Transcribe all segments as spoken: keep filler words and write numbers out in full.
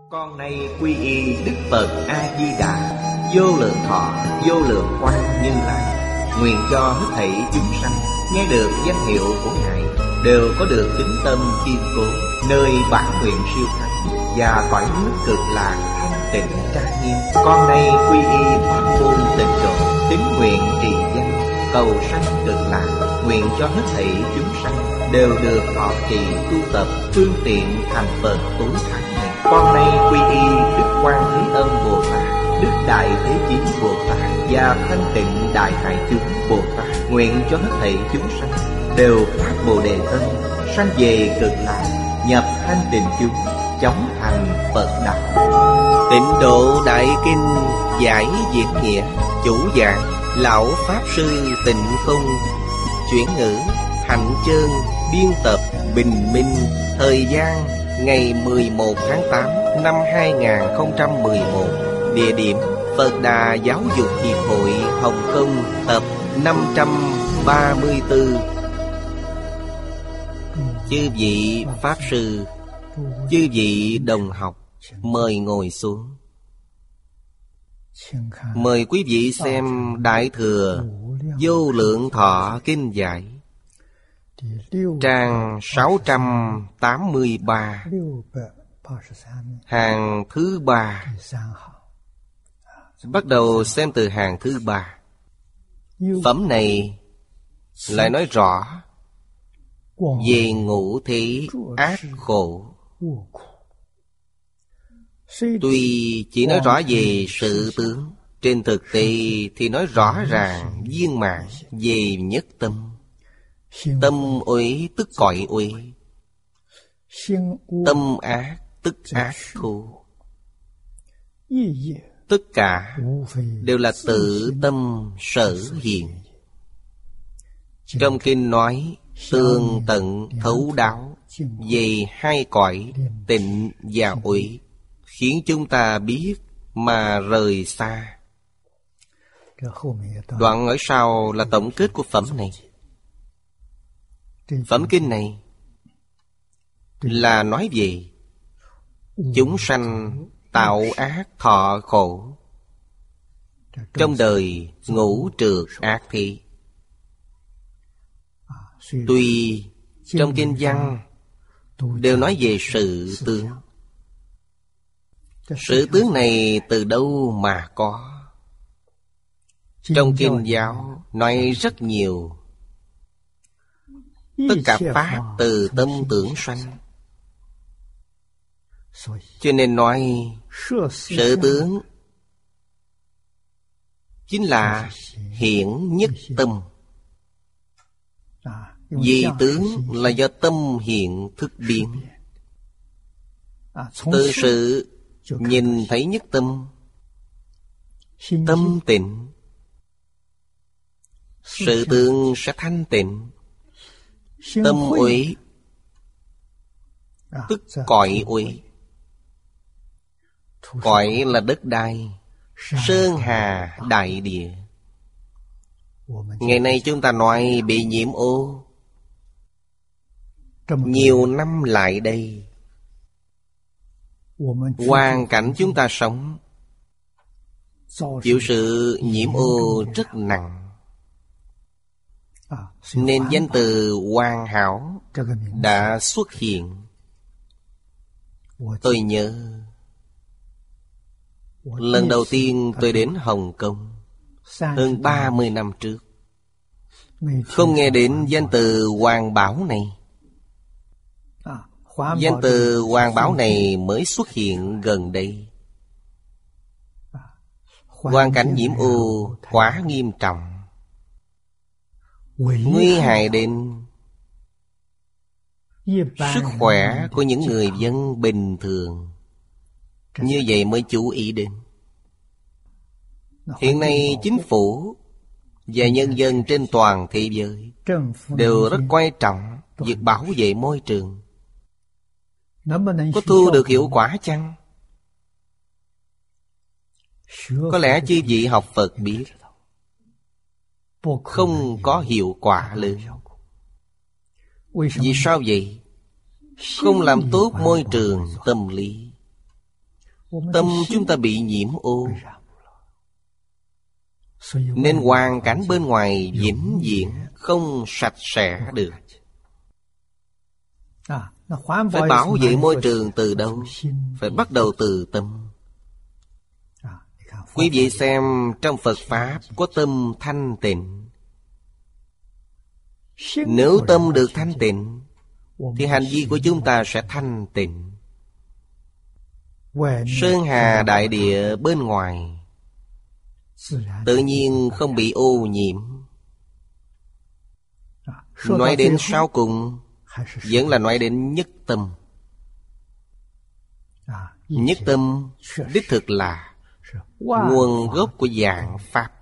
Con nay quy y Đức Phật A-di-đà, vô lượng thọ, vô lượng quang Như Lai. Nguyện cho hết thảy chúng sanh nghe được danh hiệu của Ngài đều có được tín tâm kiên cố, nơi bản nguyện siêu thắng và cõi nước cực lạc thanh tịnh trang nghiêm. Con nay quy y pháp môn tịnh độ, tín nguyện trì danh, cầu sanh cực lạc. Nguyện cho hết thảy chúng sanh đều được thọ trì tu tập, phương tiện thành Phật tối thắng này. Con nay quy y Đức Quan Thế Âm Bồ Tát, Đức Đại Thế Chí Bồ Tát và Thanh Tịnh Đại Hải Chúng Bồ Tát. Nguyện cho hết thảy chúng sanh đều phát Bồ Đề Tâm, sanh về cực lạc, nhập thanh tịnh chúng, chóng thành Phật đạo. Tịnh Độ Đại Kinh giải diễn nghĩa, chủ giảng Lão Pháp Sư Tịnh Không, chuyển ngữ Hạnh Chơn, biên tập Bình Minh. Thời gian ngày mười một tháng tám năm hai nghìn không trăm mười một. Địa điểm Phật Đà Giáo dục Hiệp hội Hồng Kông, tập năm trăm ba mươi tư. Chư vị Pháp Sư, chư vị đồng học, mời ngồi xuống. Mời quý vị xem Đại Thừa Vô Lượng Thọ Kinh Giải, trang sáu trăm tám mươi ba, hàng thứ ba. Bắt đầu xem từ hàng thứ ba. Phẩm này lại nói rõ về ngũ thế ác khổ. Tuy chỉ nói rõ về sự tướng, trên thực tế thì nói rõ ràng viên mãn về nhất tâm. Tâm uế tức cõi uế, tâm ác tức ác thù. Tất cả đều là tự tâm sở hiện. Trong kinh nói tường tận thấu đáo về hai cõi tịnh và uế, khiến chúng ta biết mà rời xa. Đoạn ở sau là tổng kết của phẩm này. Phẩm kinh này là nói về chúng sanh tạo ác thọ khổ trong đời ngũ trược ác thị. Tuy trong kinh văn đều nói về sự tướng, sự tướng này từ đâu mà có? Trong kinh giáo nói rất nhiều. Tất cả pháp từ tâm tưởng sanh. Cho nên nói sự tướng chính là hiển nhất tâm. Vì tướng là do tâm hiện thức biến. Từ sự nhìn thấy nhất tâm, tâm tịnh, sự tướng sẽ thanh tịnh. Tâm uế tức cõi uế. Cõi là đất đai, sơn hà đại địa. Ngày nay chúng ta nói bị nhiễm ô. Nhiều năm lại đây, hoàn cảnh chúng ta sống chịu sự nhiễm ô rất nặng, nên danh từ hoàn hảo đã xuất hiện. Tôi nhớ lần đầu tiên tôi đến Hồng Kông hơn ba mươi năm trước, không nghe đến danh từ Hoàng Bảo này. Danh từ Hoàng Bảo này mới xuất hiện gần đây. Hoàn cảnh nhiễm ô quá nghiêm trọng, nguy hại đến sức khỏe của những người dân bình thường. Như vậy mới chú ý đến. Hiện nay chính phủ và nhân dân trên toàn thế giới đều rất quan trọng việc bảo vệ môi trường. Có thu được hiệu quả chăng? Có lẽ chư vị học Phật biết không có hiệu quả lớn. Vì sao vậy? Không làm tốt môi trường tâm lý, tâm chúng ta bị nhiễm ô, nên hoàn cảnh bên ngoài vĩnh viễn không sạch sẽ được. Phải bảo vệ môi trường từ đâu? Phải bắt đầu từ tâm. Quý vị xem trong Phật Pháp có tâm thanh tịnh. Nếu tâm được thanh tịnh thì hành vi của chúng ta sẽ thanh tịnh. Sơn hà đại địa bên ngoài tự nhiên không bị ô nhiễm. Nói đến sau cùng vẫn là nói đến nhất tâm. Nhất tâm đích thực là nguồn gốc của vạn pháp.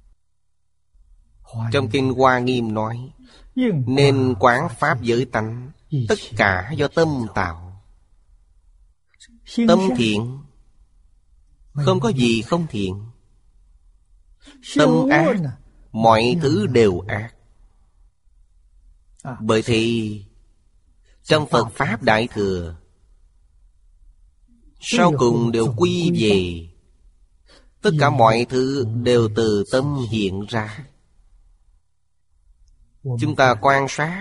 Trong Kinh Hoa Nghiêm nói, nên quán pháp giới tánh, tất cả do tâm tạo. Tâm thiện, không có gì không thiện. Tâm ác, mọi thứ đều ác. Bởi thì trong Phật Pháp Đại Thừa, sau cùng đều quy về, tất cả mọi thứ đều từ tâm hiện ra. Chúng ta quan sát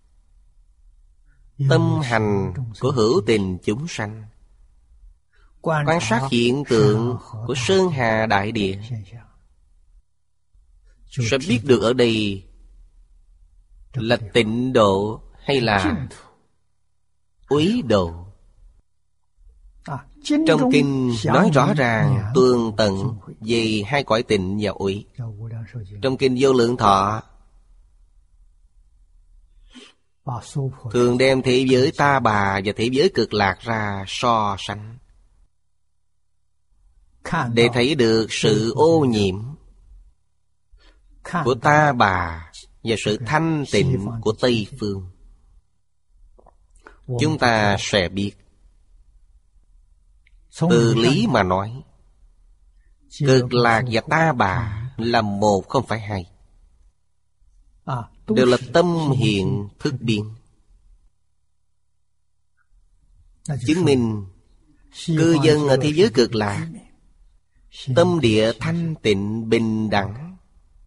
tâm hành của hữu tình chúng sanh, quan sát hiện tượng của sơn hà đại địa, sẽ biết được ở đây là tịnh độ hay là úy độ. Trong kinh nói rõ ràng tường tận về hai cõi tịnh và úy. Trong kinh Vô Lượng Thọ thường đem thế giới ta bà và thế giới cực lạc ra so sánh, để thấy được sự ô nhiễm của ta bà và sự thanh tịnh của Tây Phương. Chúng ta sẽ biết, từ lý mà nói, cực lạc và ta bà là một không phải hai, đều là tâm hiện thức biến. Chứng minh cư dân ở thế giới cực lạc tâm địa thanh tịnh bình đẳng,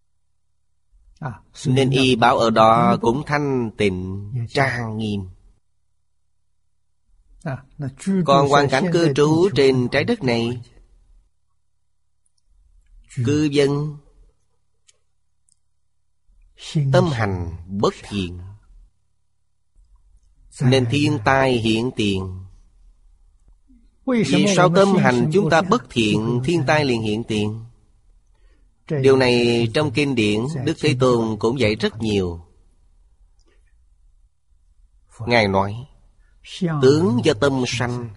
nên y báo ở đó cũng thanh tịnh trang nghiêm. Còn hoàn cảnh cư trú trên trái đất này, cư dân tâm hành bất thiện, nên thiên tai hiện tiền. Vì sao tâm hành chúng ta bất thiện, thiên tai liền hiện tiền? Điều này trong kinh điển Đức Thế Tôn cũng dạy rất nhiều. Ngài nói, tướng do tâm sanh,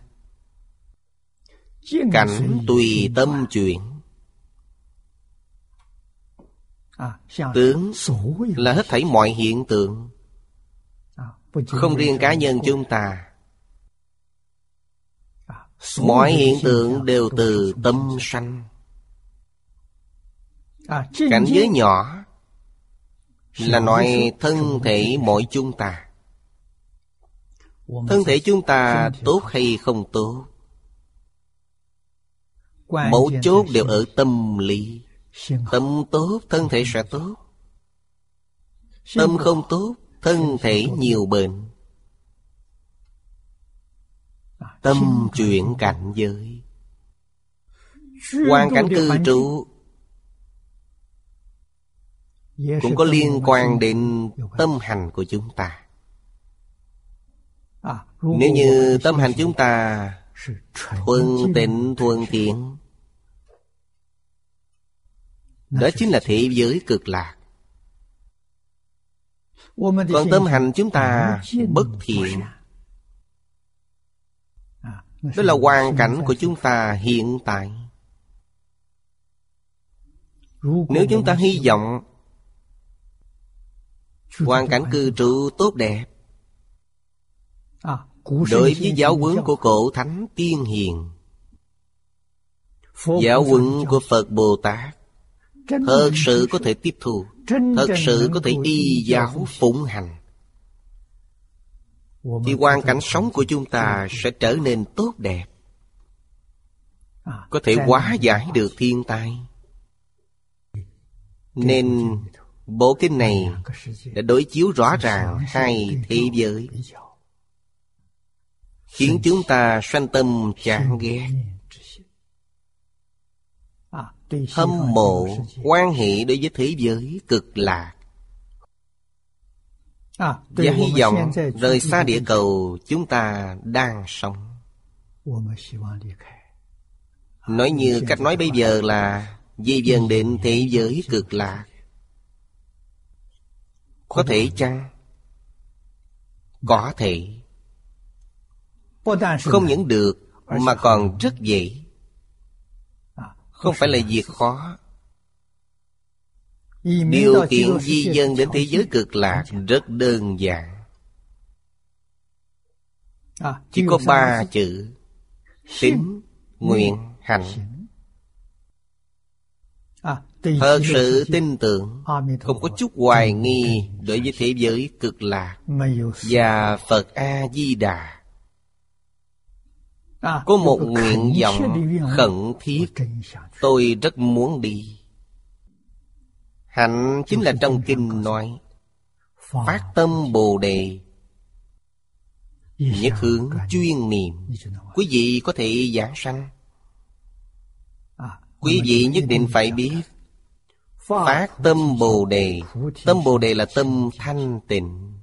cảnh tùy tâm chuyển. Tướng là hết thảy mọi hiện tượng, không riêng cá nhân chúng ta. Mọi hiện tượng đều từ tâm sanh. Cảnh giới nhỏ là nói thân thể mỗi chúng ta. Thân thể chúng ta tốt hay không tốt, mấu chốt đều ở tâm lý. Tâm tốt, thân thể sẽ tốt. Tâm không tốt, thân thể nhiều bệnh. Tâm chuyển cảnh giới, hoàn cảnh cư trú cũng có liên quan đến tâm hành của chúng ta. Nếu như tâm hành chúng ta thuần tịnh thuần thiện, đó chính là thế giới cực lạc. Còn tâm hành chúng ta bất thiện, đó là hoàn cảnh của chúng ta hiện tại. Nếu chúng ta hy vọng hoàn cảnh cư trú tốt đẹp, đối với giáo huấn của cổ thánh tiên hiền, giáo huấn của Phật Bồ Tát, thật sự có thể tiếp thu, thật sự có thể y giáo phụng hành, thì hoàn cảnh sống của chúng ta sẽ trở nên tốt đẹp. có thể hóa giải được thiên tai. Nên bộ kinh này đã đối chiếu rõ ràng hai thế giới, khiến chúng ta sanh tâm chán ghét, hâm mộ, hoan hỷ đối với thế giới cực lạc, và hy vọng rời xa địa cầu chúng ta đang sống. Nói như cách nói bây giờ là di dần đến thế giới cực lạc. Có thể chăng? Có thể. Không những được mà còn rất dễ. Không phải là việc khó. Điều kiện di dân đến thế giới cực lạc rất đơn giản. Chỉ có ba chữ: tín, nguyện, hành. Thật sự tin tưởng, không có chút hoài nghi đối với thế giới cực lạc và Phật A-di-đà. Có một nguyện vọng khẩn thiết, tôi rất muốn đi. Hạnh chính là trong kinh nói phát tâm Bồ Đề, nhất hướng chuyên niệm. Quý vị có thể giảng sanh. Quý vị nhất định phải biết phát tâm Bồ Đề. Tâm Bồ Đề là tâm thanh tịnh.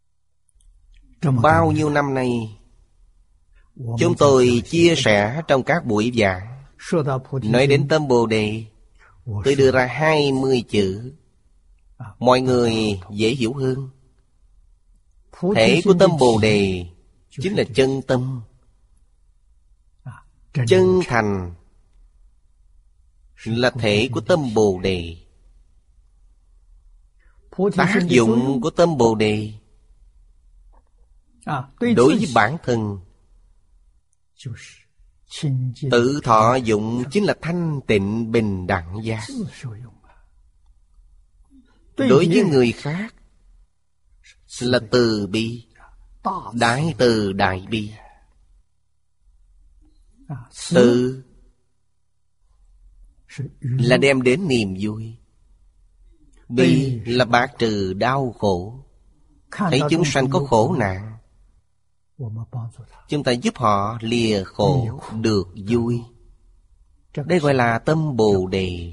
Bao nhiêu năm nay chúng tôi chia sẻ trong các buổi giảng, nói đến tâm Bồ Đề, tôi đưa ra hai mươi chữ, mọi người dễ hiểu hơn. Thể của tâm Bồ Đề chính là chân tâm, chân thành là thể của tâm Bồ Đề. Tác dụng của tâm Bồ Đề đối với bản thân, tự thọ dụng chính là thanh tịnh bình đẳng giác. Đối với người khác là từ bi, đại từ đại bi. Từ là đem đến niềm vui, bi là bạc trừ đau khổ. Thấy chúng sanh có khổ nạn, chúng ta giúp họ lìa khổ được vui. Đây gọi là tâm Bồ Đề.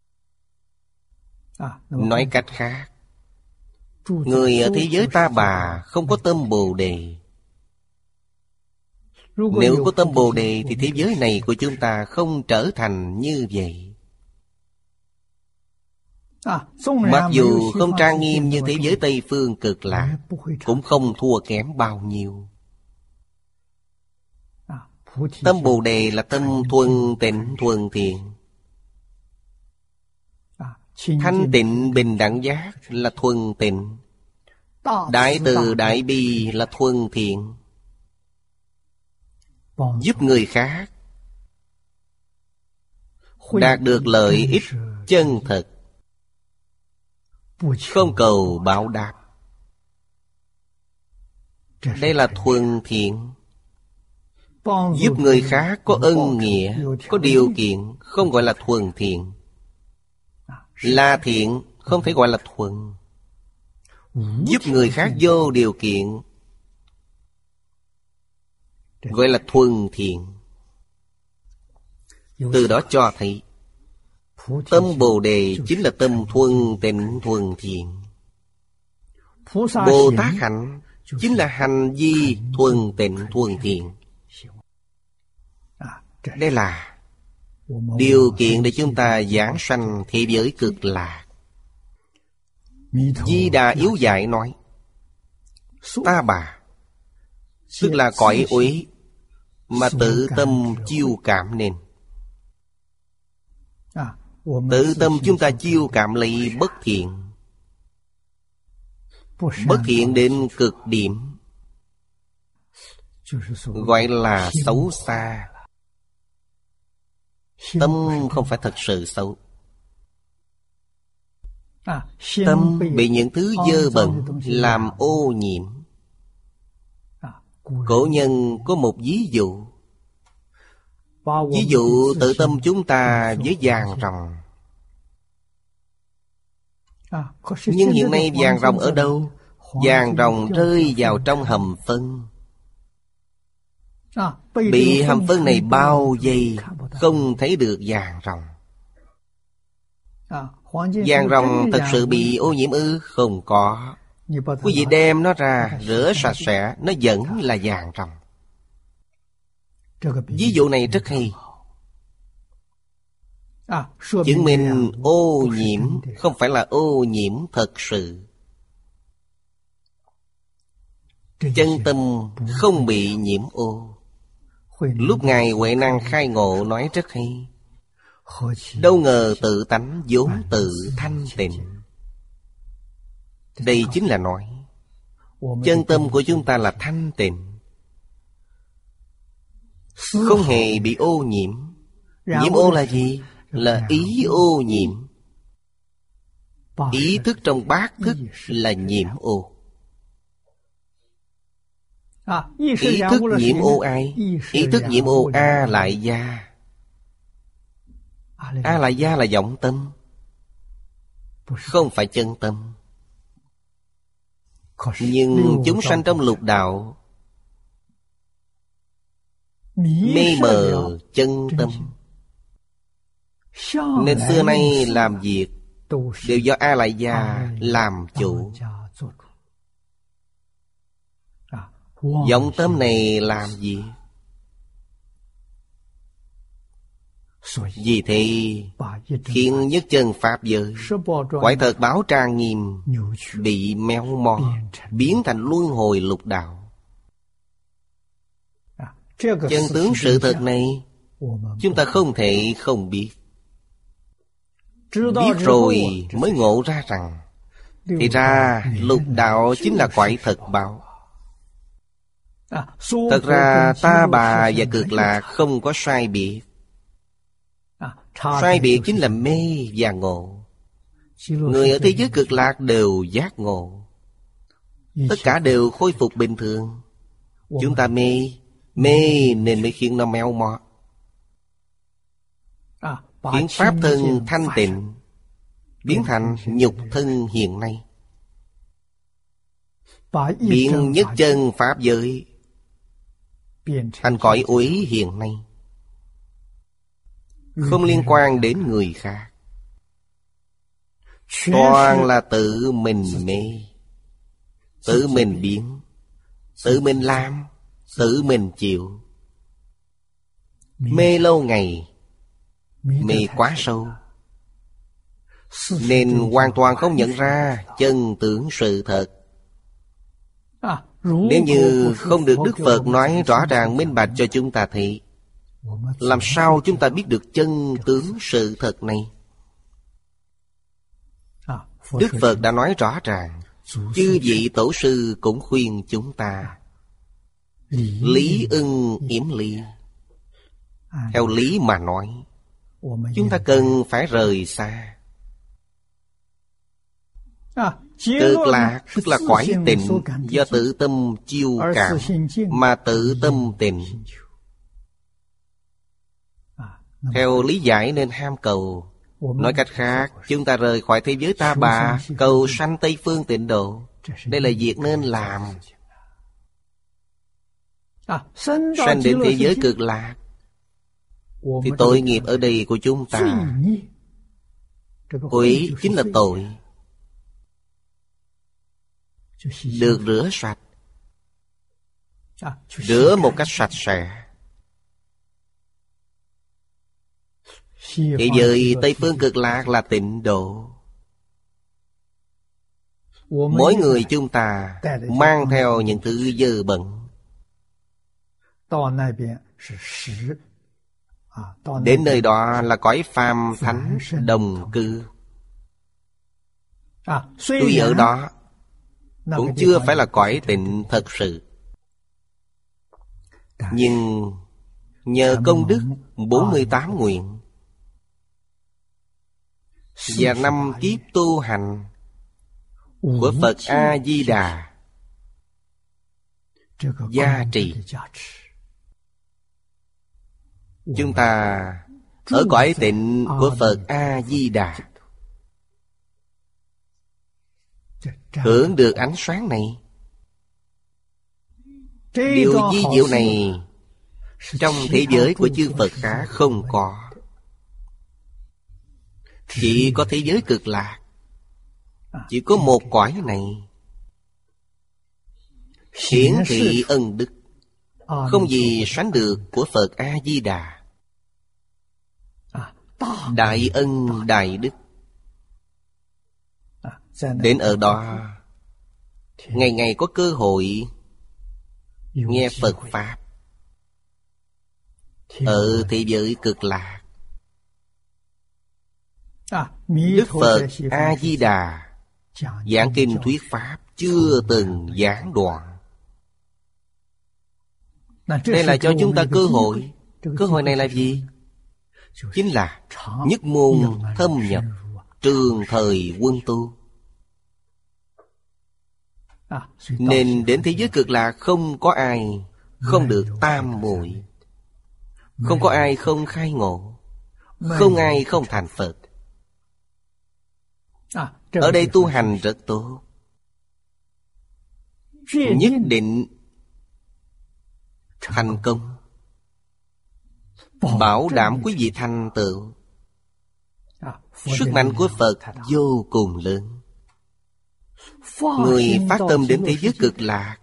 Nói cách khác, người ở thế giới Ta Bà không có tâm Bồ Đề. Nếu có tâm Bồ Đề thì thế giới này của chúng ta không trở thành như vậy. Mặc dù không trang nghiêm như thế giới Tây Phương cực lạc, cũng không thua kém bao nhiêu. Tâm Bồ Đề là tâm thuần tịnh thuần thiện. Thanh tịnh bình đẳng giác là thuần tịnh. Đại từ đại bi là thuần thiện. Giúp người khác đạt được lợi ích chân thật, không cầu báo đáp. Đây là thuần thiện. Giúp người khác có ân nghĩa, có điều kiện, không gọi là thuần thiện. Là thiện, không thể gọi là thuần. Giúp người khác vô điều kiện gọi là thuần thiện. Từ đó cho thấy tâm Bồ Đề chính là tâm thuần tịnh thuần thiện. Bồ Tát hạnh chính là hành vi thuần tịnh thuần thiện. Đây là điều kiện để chúng ta giảng sanh thế giới cực lạc. Di Đà yếu dạy nói, Ta Bà tức là cõi uế mà tự tâm chiêu cảm nên. Tự tâm chúng ta chiêu cảm lấy bất thiện. Bất thiện đến cực điểm, gọi là xấu xa. Tâm không phải thật sự xấu. Tâm bị những thứ dơ bẩn làm ô nhiễm. Cổ nhân có một ví dụ. Ví dụ tự tâm chúng ta với vàng ròng. Nhưng hiện nay vàng ròng ở đâu? Vàng ròng rơi vào trong hầm phân, bị hầm phân này bao vây, không thấy được vàng ròng. Vàng ròng thật sự bị ô nhiễm ư? Không có. Quý vị đem nó ra rửa sạch sẽ, nó vẫn là vàng ròng. Ví dụ này rất hay, chứng minh ô nhiễm không phải là ô nhiễm thật sự. Chân tâm không bị nhiễm ô. Lúc Ngài Huệ Năng khai ngộ nói rất hay. Đâu ngờ tự tánh vốn tự thanh tịnh. Đây chính là nói chân tâm của chúng ta là thanh tịnh, không hề bị ô nhiễm. Nhiễm ô là gì? Là ý ô nhiễm. Ý thức trong bát thức là nhiễm ô. Ý thức nhiễm ô ai? Ý thức nhiễm ô A lại gia. A lại gia là vọng tâm, không phải chân tâm. Nhưng chúng sanh trong lục đạo mê mờ chân tâm, nên xưa nay làm việc đều do A lại gia làm chủ. Vọng tâm này làm gì? Vì thế khiến nhất chân pháp giới, quả thật báo trang nghiêm, bị méo mó, biến thành luân hồi lục đạo. Chân tướng sự thật này chúng ta không thể không biết. Biết rồi mới ngộ ra rằng thì ra lục đạo chính là quải thật báo. Thật ra ta bà và cực lạc không có sai biệt. Sai biệt chính là mê và ngộ. Người ở thế giới cực lạc đều giác ngộ, tất cả đều khôi phục bình thường. Chúng ta mê, mê nên mới khiến nó méo mó, khiến pháp thân thanh tịnh biến thành nhục thân hiện nay, biến nhất chân pháp giới thành cõi uế hiện nay. Không liên quan đến người khác, toàn là tự mình mê, tự mình biến, tự mình làm, tự mình chịu. Mê lâu ngày, mê quá sâu, nên hoàn toàn không nhận ra chân tướng sự thật. Nếu như không được Đức Phật nói rõ ràng minh bạch cho chúng ta thấy, làm sao chúng ta biết được chân tướng sự thật này? Đức Phật đã nói rõ ràng, chư vị tổ sư cũng khuyên chúng ta lý ưng yểm ly. Theo lý mà nói, chúng ta cần phải rời xa. Cực lạc tức là cõi tịnh, do tự tâm chiêu cảm mà tự tâm tịnh. Theo lý giải nên ham cầu. Nói cách khác, chúng ta rời khỏi thế giới ta bà, cầu sanh Tây Phương Tịnh Độ. Đây là việc nên làm. Sanh đến thế giới cực lạc thì tội nghiệp ở đây của chúng ta, quỷ chính là tội, được rửa sạch, rửa một cách sạch sẽ. Thế giới Tây Phương Cực Lạc là tịnh độ. Mỗi người chúng ta mang theo những thứ dơ bẩn, đến nơi đó là cõi phàm thánh đồng cư. Tuy ở đó cũng chưa phải là cõi tịnh thật sự, nhưng nhờ công đức bốn mươi tám nguyện và năm kiếp tu hành của Phật A-di-đà gia trì, Chúng ta ở cõi tịnh của Phật A-di-đà, hưởng được ánh sáng này. Điều vi diệu này trong thế giới của chư Phật khác không có. Chỉ có thế giới Cực Lạc, chỉ có một cõi này hiển thị ân đức không gì sánh được của Phật A-di-đà. Đại ân đại đức. Đến ở đó, ngày ngày có cơ hội nghe Phật Pháp ở thế giới Cực Lạc. Đức Phật A-di-đà giảng kinh thuyết Pháp chưa từng gián đoạn. Đây là cho chúng ta cơ hội. Cơ hội này là gì? Chính là nhất môn thâm nhập, trường thời quân tu. Nên đến thế giới Cực Lạc không có ai không được tam muội, không có ai không khai ngộ, không ai không thành Phật. Ở đây tu hành rất tốt, nhất định thành công, bảo đảm quý vị thành tựu. Sức mạnh của Phật vô cùng lớn. Người phát tâm đến thế giới Cực Lạc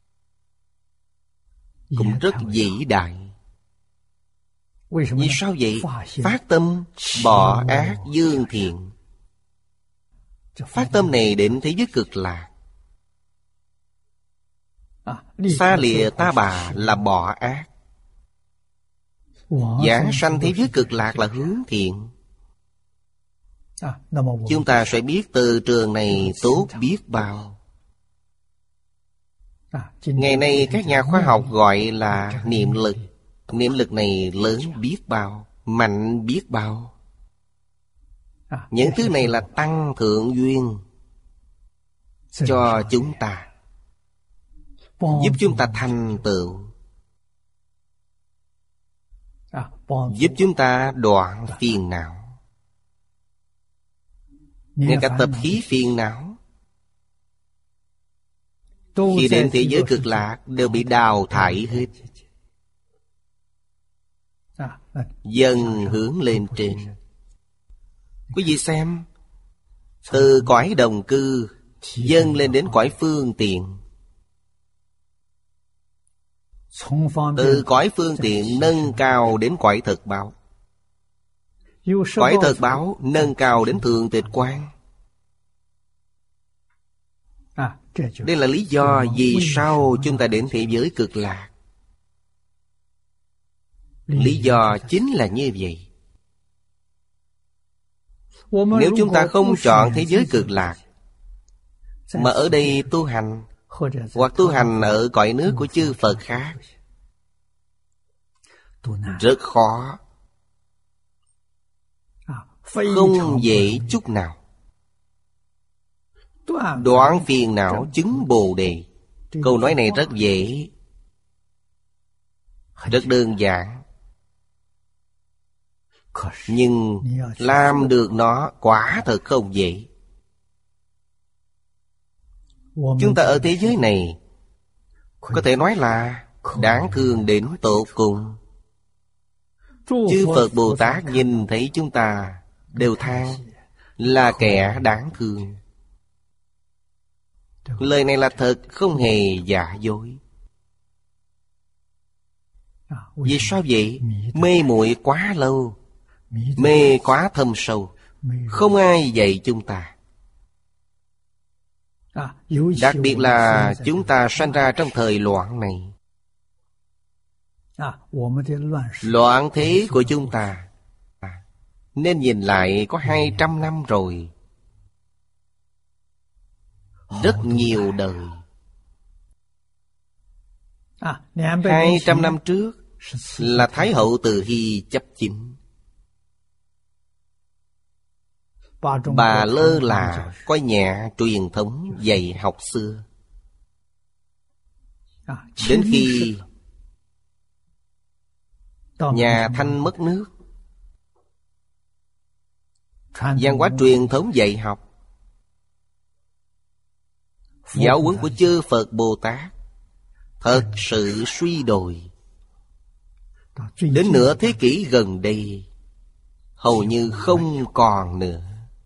cũng rất vĩ đại. Vì sao vậy? Phát tâm bỏ ác dương thiện. Phát tâm này đến thế giới Cực Lạc. Xa lìa ta bà là bỏ ác, giảng sanh thế giới Cực Lạc là hướng thiện. Chúng ta sẽ biết từ trường này tốt biết bao. Ngày nay các nhà khoa học gọi là niệm lực. Niệm lực này lớn biết bao, mạnh biết bao. Những thứ này là tăng thượng duyên cho chúng ta, giúp chúng ta thành tựu, giúp chúng ta đoạn phiền não. Ngay cả tập khí phiền não khi đến thế giới Cực Lạc đều bị đào thải hết, dần hướng lên trên. Quý vị xem, từ cõi đồng cư dâng lên đến cõi phương tiện, từ cõi phương tiện nâng cao đến cõi thực báo, cõi thực báo nâng cao đến thượng tịch quang. Đây là lý do vì sao chúng ta đến thế giới Cực Lạc. Lý do chính là như vậy. Nếu chúng ta không chọn thế giới Cực Lạc, mà ở đây tu hành, hoặc tu hành ở cõi nước của chư Phật khác, rất khó, không dễ chút nào. Đoạn phiền não chứng Bồ Đề. Câu nói này rất dễ, rất đơn giản, nhưng làm được nó quả thật không dễ. Chúng ta ở thế giới này có thể nói là đáng thương đến tột cùng. Chư Phật Bồ Tát nhìn thấy chúng ta đều than là kẻ đáng thương. Lời này là thật, không hề giả dối. Vì sao vậy? Mê muội quá lâu, mê quá thâm sâu, không ai dạy chúng ta. Đặc biệt là chúng ta sanh ra trong thời loạn này. Loạn thế của chúng ta nên nhìn lại có hai trăm năm rồi. Rất nhiều đời. Hai trăm năm trước là Thái hậu Từ Hy chấp chính. Bà lơ là coi nhẹ truyền thống dạy học xưa. Đến khi Nhà Thanh mất nước. Văn hóa truyền thống dạy học, giáo huấn của chư Phật Bồ Tát thật sự suy đồi. Đến nửa thế kỷ gần đây hầu như không còn nữa.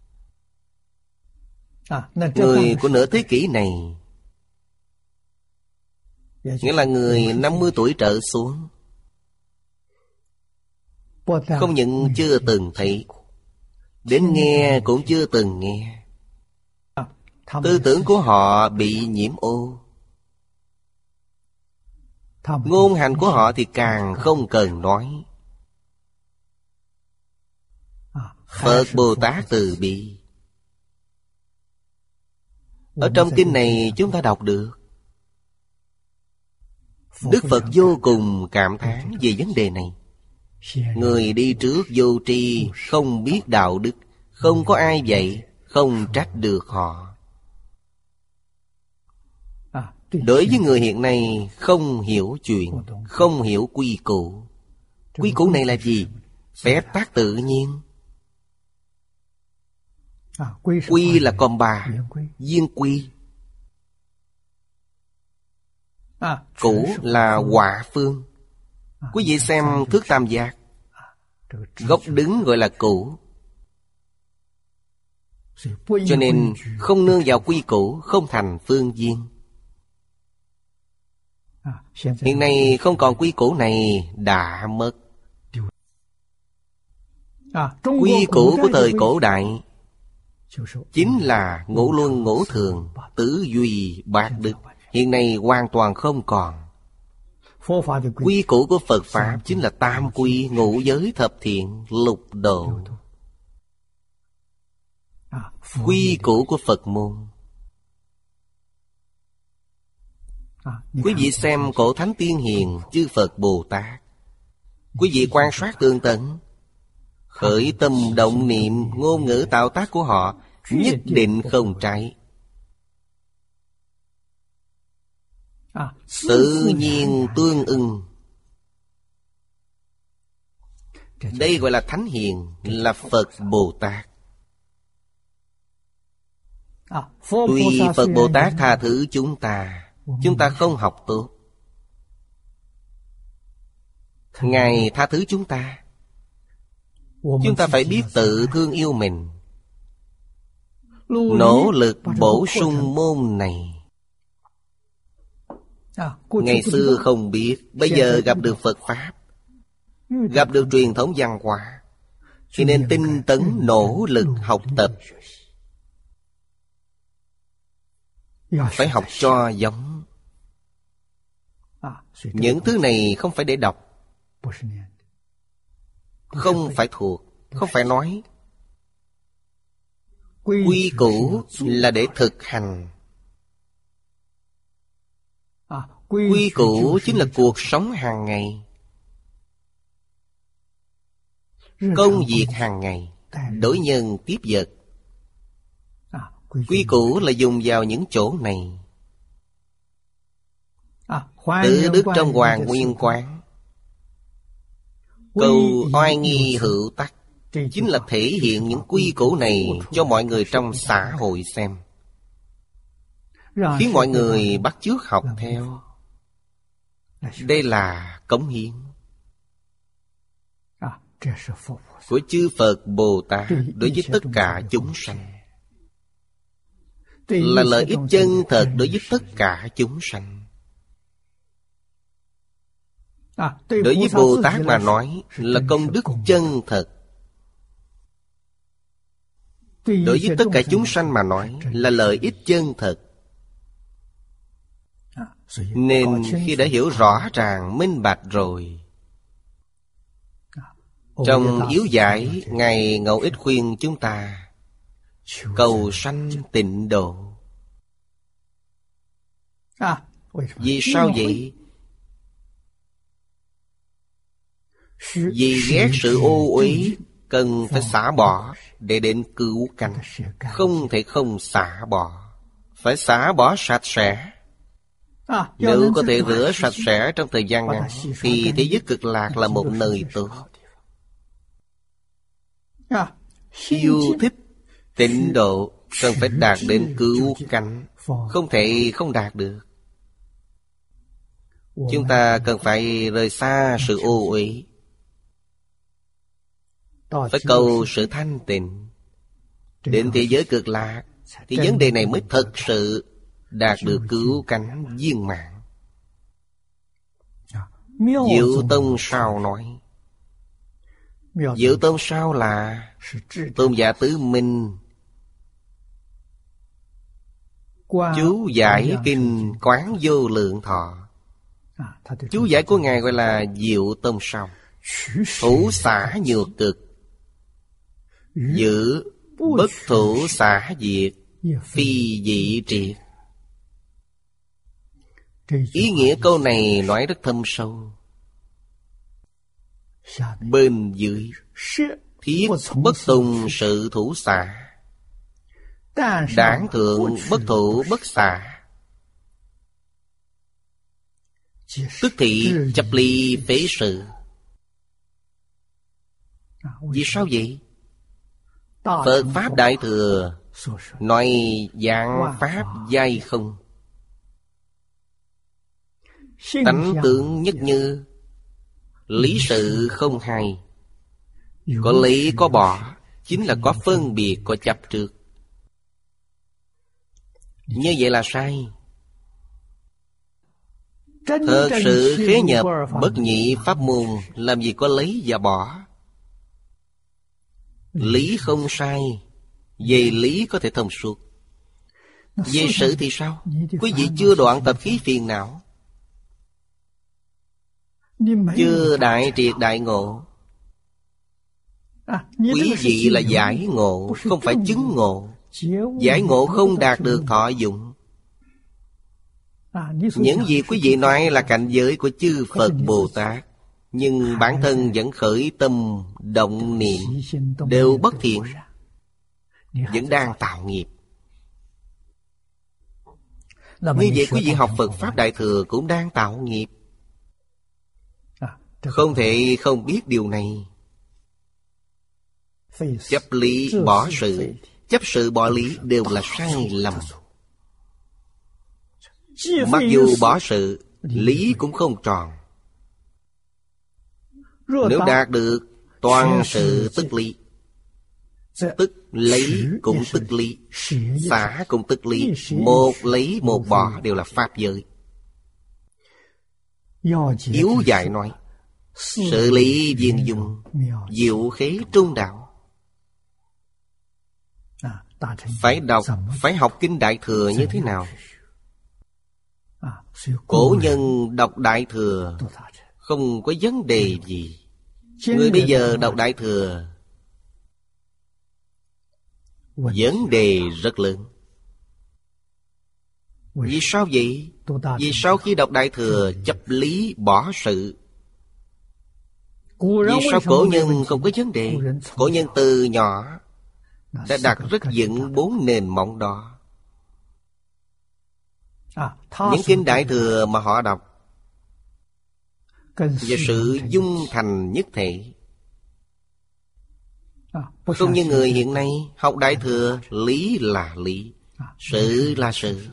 Người của nửa thế kỷ này, nghĩa là người năm mươi tuổi trở xuống, không những chưa từng thấy, đến nghe cũng chưa từng nghe. Tư tưởng của họ bị nhiễm ô. Ngôn hành của họ thì càng không cần nói. Phật Bồ Tát từ bi. Ở trong kinh này chúng ta đọc được, Đức Phật vô cùng cảm thán về vấn đề này. Người đi trước vô tri, không biết đạo đức, không có ai dạy, không trách được họ. Đối với người hiện nay không hiểu chuyện, không hiểu quy củ. Quy củ này là gì? Phép tắc tự nhiên. Quy là con bà, viên quy. Củ là quả phương. Quý vị xem thước tam giác, gốc đứng gọi là củ. Cho nên không nương vào quy củ không thành phương viên. Hiện nay không còn quy củ này, đã mất. Quy củ của thời cổ đại chính là ngũ luân ngũ thường, tứ duy bát đức. Hiện nay hoàn toàn không còn. Quy củ của Phật Pháp chính là tam quy, ngũ giới, thập thiện, lục độ. Quy củ của Phật môn. Quý vị xem cổ thánh tiên hiền, chư Phật Bồ Tát, quý vị quan sát tường tận, khởi tâm động niệm, ngôn ngữ tạo tác của họ nhất định không trái, tự nhiên tương ưng. Đây gọi là thánh hiền, là Phật Bồ Tát. Tuy Phật Bồ Tát tha thứ chúng ta, chúng ta không học tốt, Ngài tha thứ chúng ta. Chúng ta phải biết tự thương yêu mình, nỗ lực bổ sung môn này. Ngày xưa không biết, bây giờ gặp được Phật Pháp, gặp được truyền thống văn hóa, cho nên tinh tấn nỗ lực học tập. Phải học cho giống. Những thứ này không phải để đọc, không phải thuộc, không phải nói. Quy củ là để thực hành. Quy củ chính là cuộc sống hàng ngày, công việc hàng ngày, đối nhân tiếp vật. Quy củ là dùng vào những chỗ này. Tự đức trong Hoàng Nguyên Quán, câu oai nghi hữu tắc chính là thể hiện những quy củ này cho mọi người trong xã hội xem, khiến mọi người bắt chước học theo. Đây là cống hiến của chư Phật Bồ Tát đối với tất cả chúng sanh, là lợi ích chân thật đối với tất cả chúng sanh. Đối với Bồ Tát mà nói là công đức chân thật, đối với tất cả chúng sanh mà nói là lợi ích chân thật. Nên khi đã hiểu rõ ràng minh bạch rồi, trong yếu giải, Ngài Ngẫu Ích khuyên chúng ta cầu sanh tịnh độ. Vì sao vậy? Vì ghét sự ô uế, cần phải xả bỏ để đến cứu cánh. Không thể không xả bỏ, phải xả bỏ sạch sẽ. Nếu có thể rửa sạch sẽ trong thời gian ngắn thì thế giới cực lạc là một nơi tốt. Yêu thích tịnh độ cần phải đạt đến cứu cánh, không thể không đạt được. Chúng ta cần phải rời xa sự ô uế, phải cầu sự thanh tịnh. Đến thế giới cực lạc thì vấn đề này mới thật sự đạt được cứu cánh viên mãn. Diệu Tông sao nói? Diệu Tông sao là Tôn giả Tứ Minh chú giải kinh Quán Vô Lượng Thọ. Chú giải của Ngài gọi là Diệu Tông sao. Thủ xả nhược cực, giữ bất thủ xả diệt, phi dị triệt. Ý nghĩa câu này nói rất thâm sâu. Bên dưới thiết bất tùng sự thủ xả, đảng thượng bất thủ bất xả, tức thị chấp ly phế sự. Vì sao vậy? Phật Pháp Đại Thừa nói dạng Pháp giai không, tánh tướng nhất như, lý sự không hay. Có lý có bỏ, chính là có phân biệt, có chấp trước. Như vậy là sai. Thật sự khế nhập bất nhị pháp môn, làm gì có lấy và bỏ. Lý không sai, về lý có thể thông suốt. Về sự thì sao? Quý vị chưa đoạn tập khí phiền não, chưa đại triệt đại ngộ. Quý vị là giải ngộ, không phải chứng ngộ. Giải ngộ không đạt được thọ dụng. Những gì quý vị nói là cảnh giới của chư Phật Bồ Tát, nhưng bản thân vẫn khởi tâm động niệm, đều bất thiện, vẫn đang tạo nghiệp. Như vậy quý vị học Phật Pháp Đại Thừa cũng đang tạo nghiệp. Không thể không biết điều này. Chấp lý bỏ sự, chấp sự bỏ lý đều là sai lầm. Mặc dù bỏ sự, lý cũng không tròn. Nếu đạt được toàn sự tức lý, tức lấy cũng tức lý, xả cũng tức lý, một lấy một bỏ đều là pháp giới. Yếu dạy nói sự lý viên dung, diệu khế trung đạo. Phải đọc, phải học kinh Đại Thừa như thế nào? Cổ nhân đọc Đại Thừa không có vấn đề gì. Người bây giờ đọc Đại Thừa vấn đề rất lớn. Vì sao vậy? Vì sao khi đọc Đại Thừa chấp lý bỏ sự? Vì sao cổ nhân không có vấn đề? Cổ nhân từ nhỏ đã đặt rất vững bốn nền móng đó. Những kinh Đại Thừa mà họ đọc và sự dung thành nhất thể. Không như người hiện nay học Đại Thừa, lý là lý, sự là sự.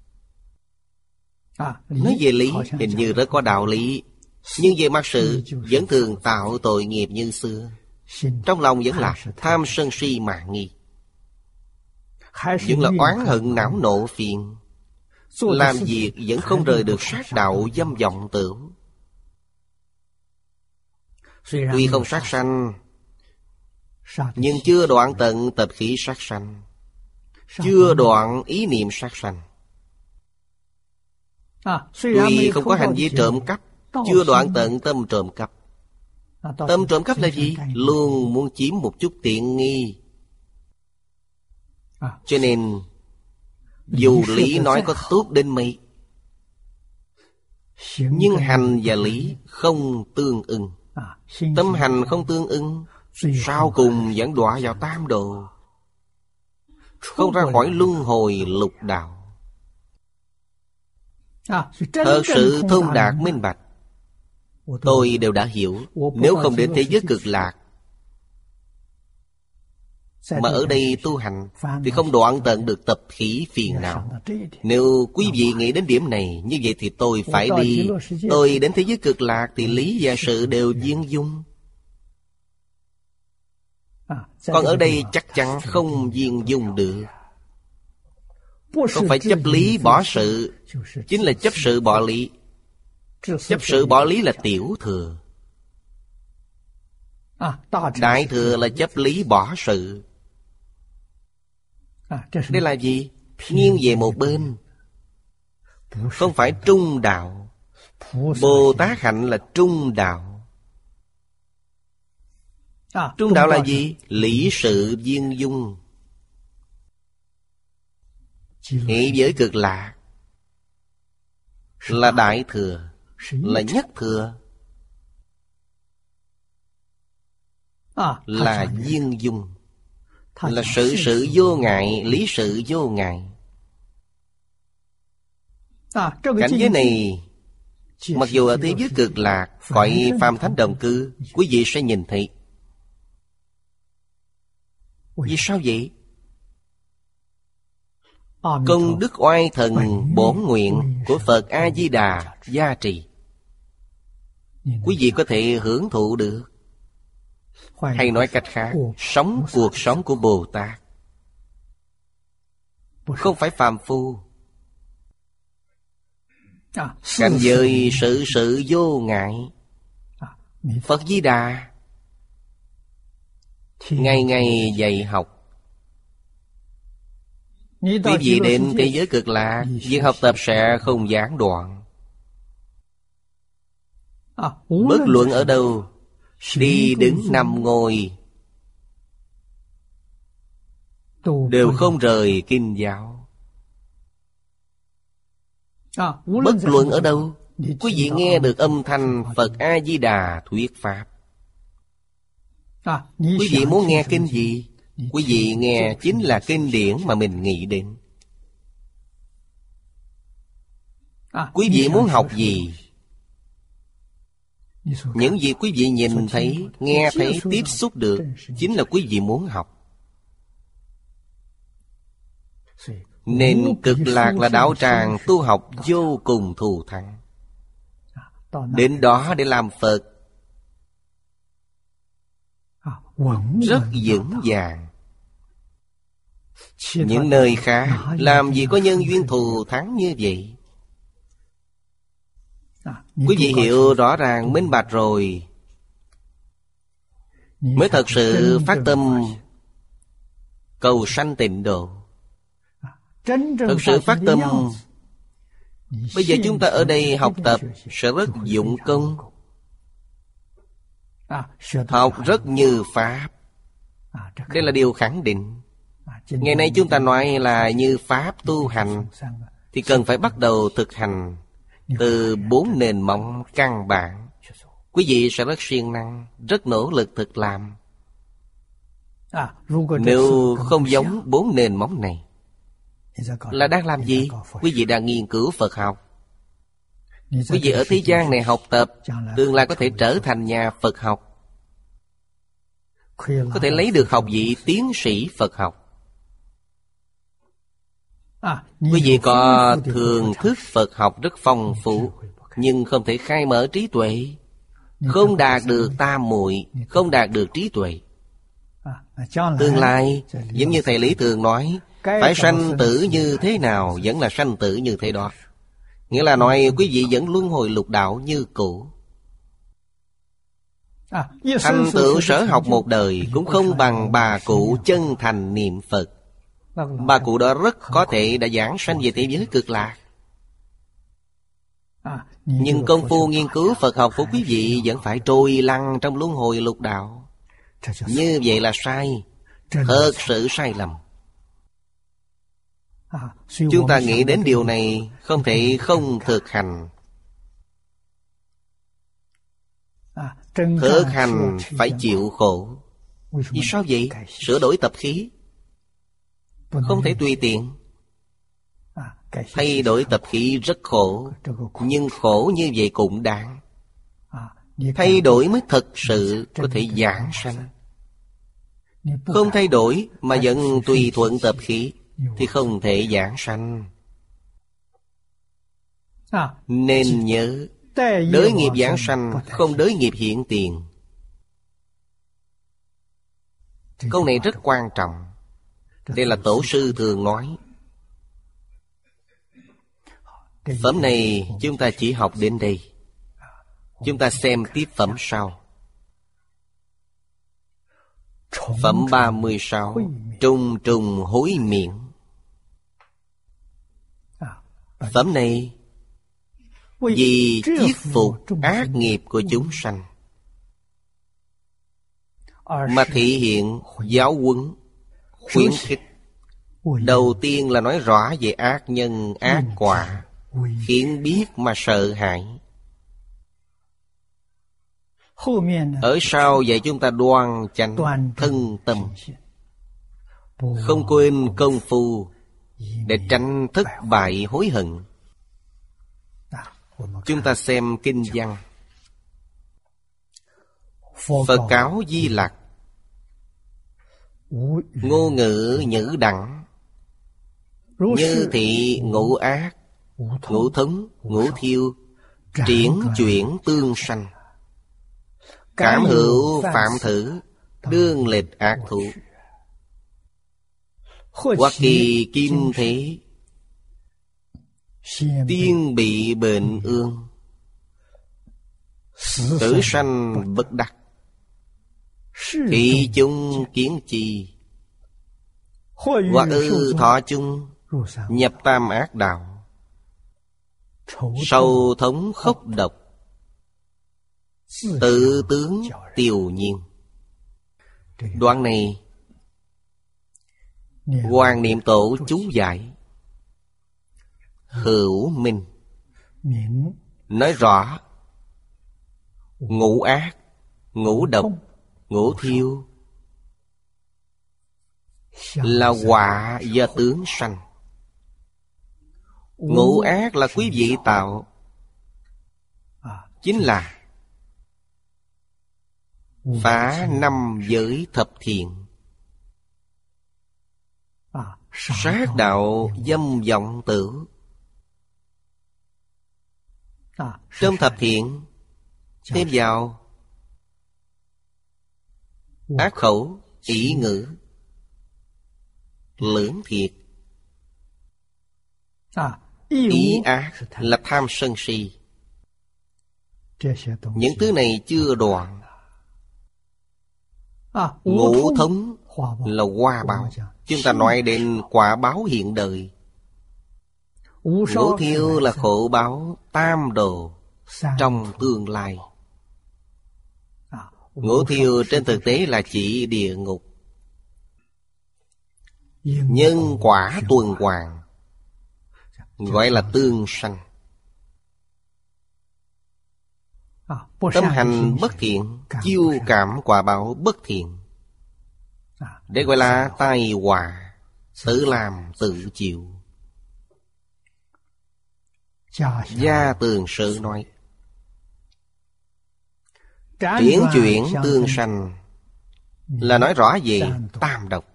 Nói về lý hình như rất có đạo lý, nhưng về mặt sự vẫn thường tạo tội nghiệp như xưa. Trong lòng vẫn là tham sân si mạn nghi, vẫn là oán hận não nộ phiền. Làm việc vẫn không rời được sát đạo dâm vọng tưởng. Tuy không sát sanh, nhưng chưa đoạn tận tập khí sát sanh, chưa đoạn ý niệm sát sanh. Tuy không có hành vi trộm cắp, chưa đoạn tận tâm trộm cắp. Tâm trộm cắp là gì? Luôn muốn chiếm một chút tiện nghi. Cho nên dù lý nói có tốt đến mấy, nhưng hành và lý không tương ưng. Tâm hành không tương ưng, sau cùng vẫn đọa vào tam đồ, không ra khỏi luân hồi lục đạo. Thật sự thông đạt minh bạch, tôi đều đã hiểu. Nếu không đến thế giới cực lạc mà ở đây tu hành thì không đoạn tận được tập khí phiền não. Nếu quý vị nghĩ đến điểm này, như vậy thì tôi phải đi. Tôi đến thế giới cực lạc thì lý và sự đều viên dung. Còn ở đây chắc chắn không viên dung được. Không phải chấp lý bỏ sự, chính là chấp sự bỏ lý. Chấp sự bỏ lý là tiểu thừa. Đại thừa là chấp lý bỏ sự. Đây là gì? Nghiêng về một bên. Không phải trung đạo. Bồ Tát hạnh là trung đạo. Trung đạo là gì? Lý sự viên dung. Hệ giới cực lạc là đại thừa, là nhất thừa, là viên dung, là sự sự vô ngại, lý sự vô ngại. Cảnh giới này mặc dù ở thế giới cực lạc, cõi phàm thánh đồng cư, quý vị sẽ nhìn thấy. Vì sao vậy? Công đức oai thần bổn nguyện của Phật A-di-đà gia trì, quý vị có thể hưởng thụ được. Hay nói cách khác, sống cuộc sống của Bồ Tát, không phải phàm phu. Cảnh giới sự sự vô ngại. Phật Di Đà ngày ngày dạy học. Quý vị đến thế giới cực lạc, việc học tập sẽ không gián đoạn. Bất luận ở đâu, đi đứng nằm ngồi, đều không rời kinh giáo. Bất luận ở đâu, quý vị nghe được âm thanh Phật A-di-đà thuyết pháp. Quý vị muốn nghe kinh gì? Quý vị nghe chính là kinh điển mà mình nghĩ đến. Quý vị muốn học gì? Những gì quý vị nhìn thấy, nghe thấy, tiếp xúc được chính là quý vị muốn học. Nên cực lạc là đạo tràng tu học vô cùng thù thắng. Đến đó để làm Phật rất vững vàng. Những nơi khác làm gì có nhân duyên thù thắng như vậy. Quý vị hiểu rõ ràng minh bạch rồi, mới thật sự phát tâm cầu sanh tịnh độ. Thật sự phát tâm. Bây giờ chúng ta ở đây học tập sẽ rất dụng công, học rất như pháp. Đây là điều khẳng định. Ngày nay chúng ta nói là như pháp tu hành, thì cần phải bắt đầu thực hành từ bốn nền móng căn bản. Quý vị sẽ rất siêng năng, rất nỗ lực thực làm. Nếu không giống bốn nền móng này, là đang làm gì? Quý vị đang nghiên cứu Phật học. Quý vị ở thế gian này học tập, tương lai có thể trở thành nhà Phật học, có thể lấy được học vị tiến sĩ Phật học. Quý vị có thường thức Phật học rất phong phú, nhưng không thể khai mở trí tuệ, không đạt được tam muội, không đạt được trí tuệ. Tương lai, giống như thầy Lý thường nói, phải sanh tử như thế nào vẫn là sanh tử như thế đó. Nghĩa là nói quý vị vẫn luân hồi lục đạo như cũ. Thành tựu sở học một đời cũng không bằng bà cụ chân thành niệm Phật. Bà cụ đó rất có thể đã giảng sanh về thế giới cực lạc. Nhưng công phu nghiên cứu Phật học của quý vị vẫn phải trôi lăn trong luân hồi lục đạo. Như vậy là sai, thật sự sai lầm. Chúng ta nghĩ đến điều này không thể không thực hành. Thực hành phải chịu khổ. Vì sao vậy? Sửa đổi tập khí không thể tùy tiện. Thay đổi tập khí rất khổ, nhưng khổ như vậy cũng đáng. Thay đổi mới thật sự có thể giảng sanh. Không thay đổi mà vẫn tùy thuận tập khí thì không thể giảng sanh. Nên nhớ, đới nghiệp giảng sanh không đới nghiệp hiện tiền. Câu này rất quan trọng. Đây là tổ sư thường nói. Phẩm này chúng ta chỉ học đến đây. Chúng ta xem tiếp phẩm sau. Phẩm ba mươi sáu. Trùng trùng hối miệng. Phẩm này vì chiết phục ác nghiệp của chúng sanh mà thể hiện giáo huấn, khuyến khích. Đầu tiên là nói rõ về ác nhân ác quả, khiến biết mà sợ hãi. Ở sau dạy chúng ta đoan chánh thân tâm, không quên công phu để tránh thất bại hối hận. Chúng ta xem kinh văn. Phật cáo Di Lặc: ngô ngữ nhữ đẳng, như thị ngũ ác, ngũ thống, ngũ thiêu, triển chuyển tương sanh. Cảm hữu phạm thử, đương lịch ác thủ. Hoặc kỳ kim thế, tiên bị bệnh ương, tử sanh bất đắc. Thị chung kiến chi, hoặc ư thọ chung, nhập tam ác đạo. Sâu thống khốc độc, tự tướng tiều nhiên. Đoạn này Hoàng Niệm Tổ chú giải. Hữu minh nói rõ ngũ ác, ngũ độc, ngũ thiêu là quả do tướng sanh. Ngũ ác là quý vị tạo, chính là phá năm giới thập thiện, sát đạo dâm vọng tử. Trong thập thiện thêm vào ác khẩu, ỷ ngữ, lưỡng thiệt. Ý ác là tham sân si. Những thứ này chưa đoạn. Ngũ thống là hoa báo. Chúng ta nói đến quả báo hiện đời. Ngũ thiêu là khổ báo tam đồ trong tương lai. Ngũ thiêu trên thực tế là chỉ địa ngục. Nhân quả tuần hoàn gọi là tương sanh. Tâm hành bất thiện chiêu cảm quả báo bất thiện, để gọi là tai họa, tự làm tự chịu. Gia Tường Sự nói triển chuyển tương sanh là nói rõ về tam độc.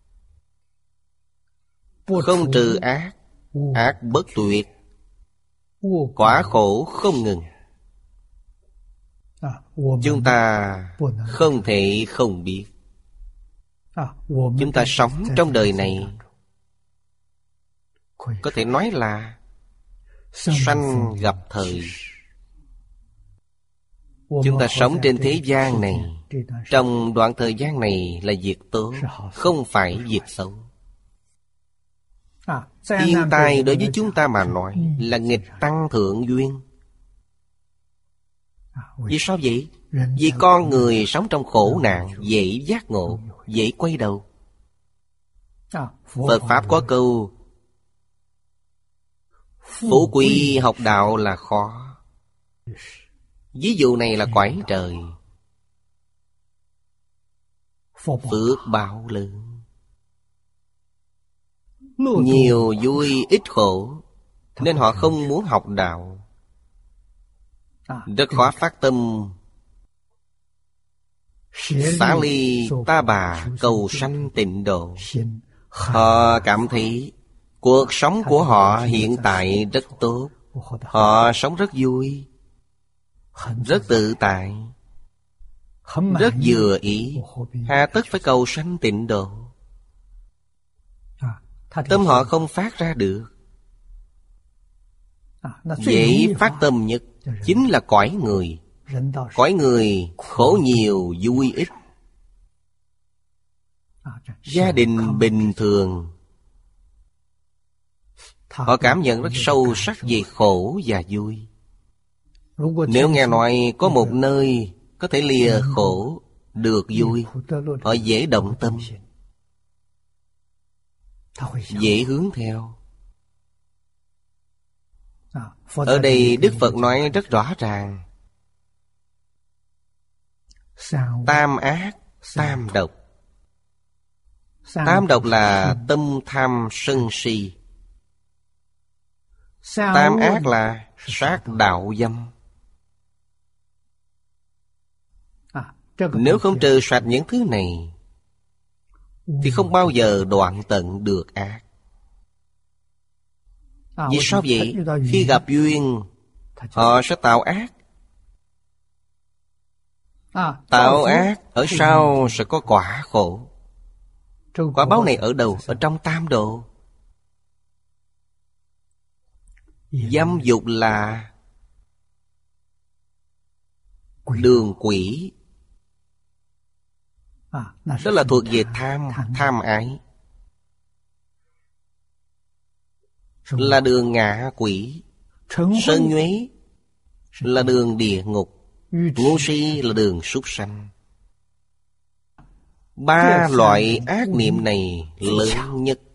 Không trừ ác, ác bất tuyệt, quả khổ không ngừng. Chúng ta không thể không biết. Chúng ta sống trong đời này có thể nói là sanh gặp thời. Chúng ta sống trên thế gian này, trong đoạn thời gian này là việc tốt, không phải việc xấu. Thiên tai đối với chúng ta mà nói là nghịch tăng thượng duyên. Vì sao vậy? Vì con người sống trong khổ nạn dễ giác ngộ, dễ quay đầu. Phật Pháp có câu phú quý học đạo là khó. Ví dụ này là cõi trời. Phước báo lớn, nhiều vui ít khổ nên họ không muốn học đạo. Rất khó phát tâm xả ly ta bà cầu sanh tịnh độ. Họ cảm thấy cuộc sống của họ hiện tại rất tốt. Họ sống rất vui, rất tự tại, rất vừa ý. Hà tất phải cầu sanh tịnh độ. Tâm họ không phát ra được. Dễ phát tâm nhất chính là cõi người. Cõi người khổ nhiều vui ít. Gia đình bình thường, họ cảm nhận rất sâu sắc về khổ và vui. Nếu nghe nói có một nơi có thể lìa khổ được vui, họ dễ động tâm, dễ hướng theo. Ở đây Đức Phật nói rất rõ ràng: tam ác, tam độc. Tam độc là tâm tham sân si. Tam ác là sát đạo dâm. Nếu không trừ sạch những thứ này thì không bao giờ đoạn tận được ác. Vì sao vậy? Khi gặp duyên, họ sẽ tạo ác. Tạo ác, ở sau sẽ có quả khổ. Quả báo này ở đâu? Ở trong tam độ. Dâm dục là đường quỷ. Đó là thuộc về tham, tham ái. Là đường ngạ quỷ. Sơn nhuế là đường địa ngục. Ngu si là đường súc sanh. Ba loại ác niệm này lớn nhất,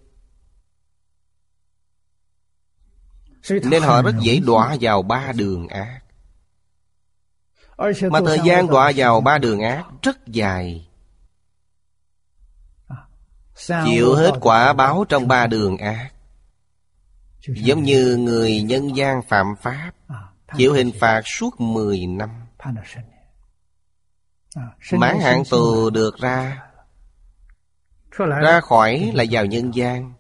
nên họ rất dễ đọa vào ba đường ác. Mà thời gian đọa vào ba đường ác rất dài. Chịu hết quả báo trong ba đường ác, giống như người nhân gian phạm pháp, chịu hình phạt suốt mười năm. Mãn hạn tù được ra, ra khỏi lại vào nhân gian.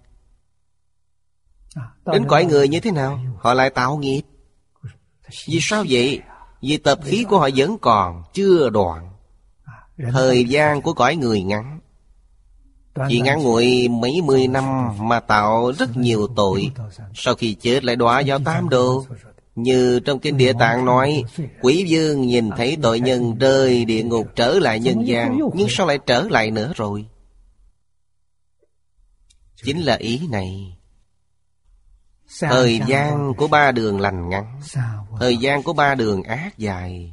Đến cõi người như thế nào? Họ lại tạo nghiệp. Vì sao vậy? Vì tập khí của họ vẫn còn, chưa đoạn. Thời gian của cõi người ngắn, chỉ ngắn ngủi mấy mươi năm mà tạo rất nhiều tội. Sau khi chết lại đọa vào tam độ. Như trong kinh Địa Tạng nói, quỷ vương nhìn thấy tội nhân rơi địa ngục trở lại nhân gian, nhưng sao lại trở lại nữa rồi? Chính là ý này. Thời gian của ba đường lành ngắn, thời gian của ba đường ác dài.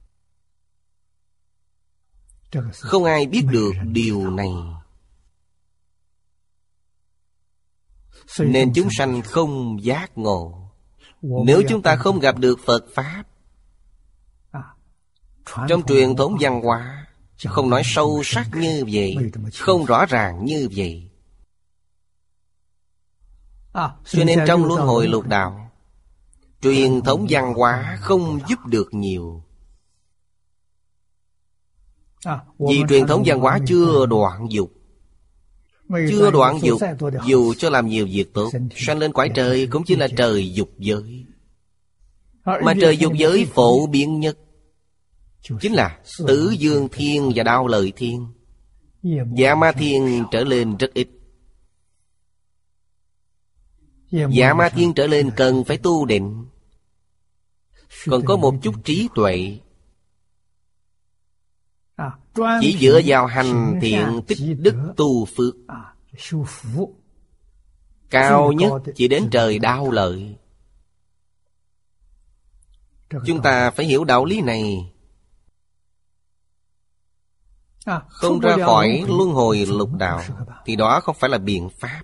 Không ai biết được điều này, nên chúng sanh không giác ngộ. Nếu chúng ta không gặp được Phật Pháp, trong truyền thống văn hóa không nói sâu sắc như vậy, không rõ ràng như vậy, cho nên trong luân hồi lục đạo, truyền thống văn hóa không giúp được nhiều. Vì truyền thống văn hóa chưa đoạn dục. Chưa đoạn dục, dù cho làm nhiều việc tốt, sanh lên cõi trời cũng chỉ là trời dục giới. Mà trời dục giới phổ biến nhất chính là Tử Dương Thiên và Đao Lợi Thiên. Dạ Ma Thiên trở lên rất ít. Dạ Ma Thiên trở lên cần phải tu định, còn có một chút trí tuệ. Chỉ dựa vào hành thiện tích đức tu phước, cao nhất chỉ đến trời Đao Lợi. Chúng ta phải hiểu đạo lý này. Không ra khỏi luân hồi lục đạo thì đó không phải là biện pháp.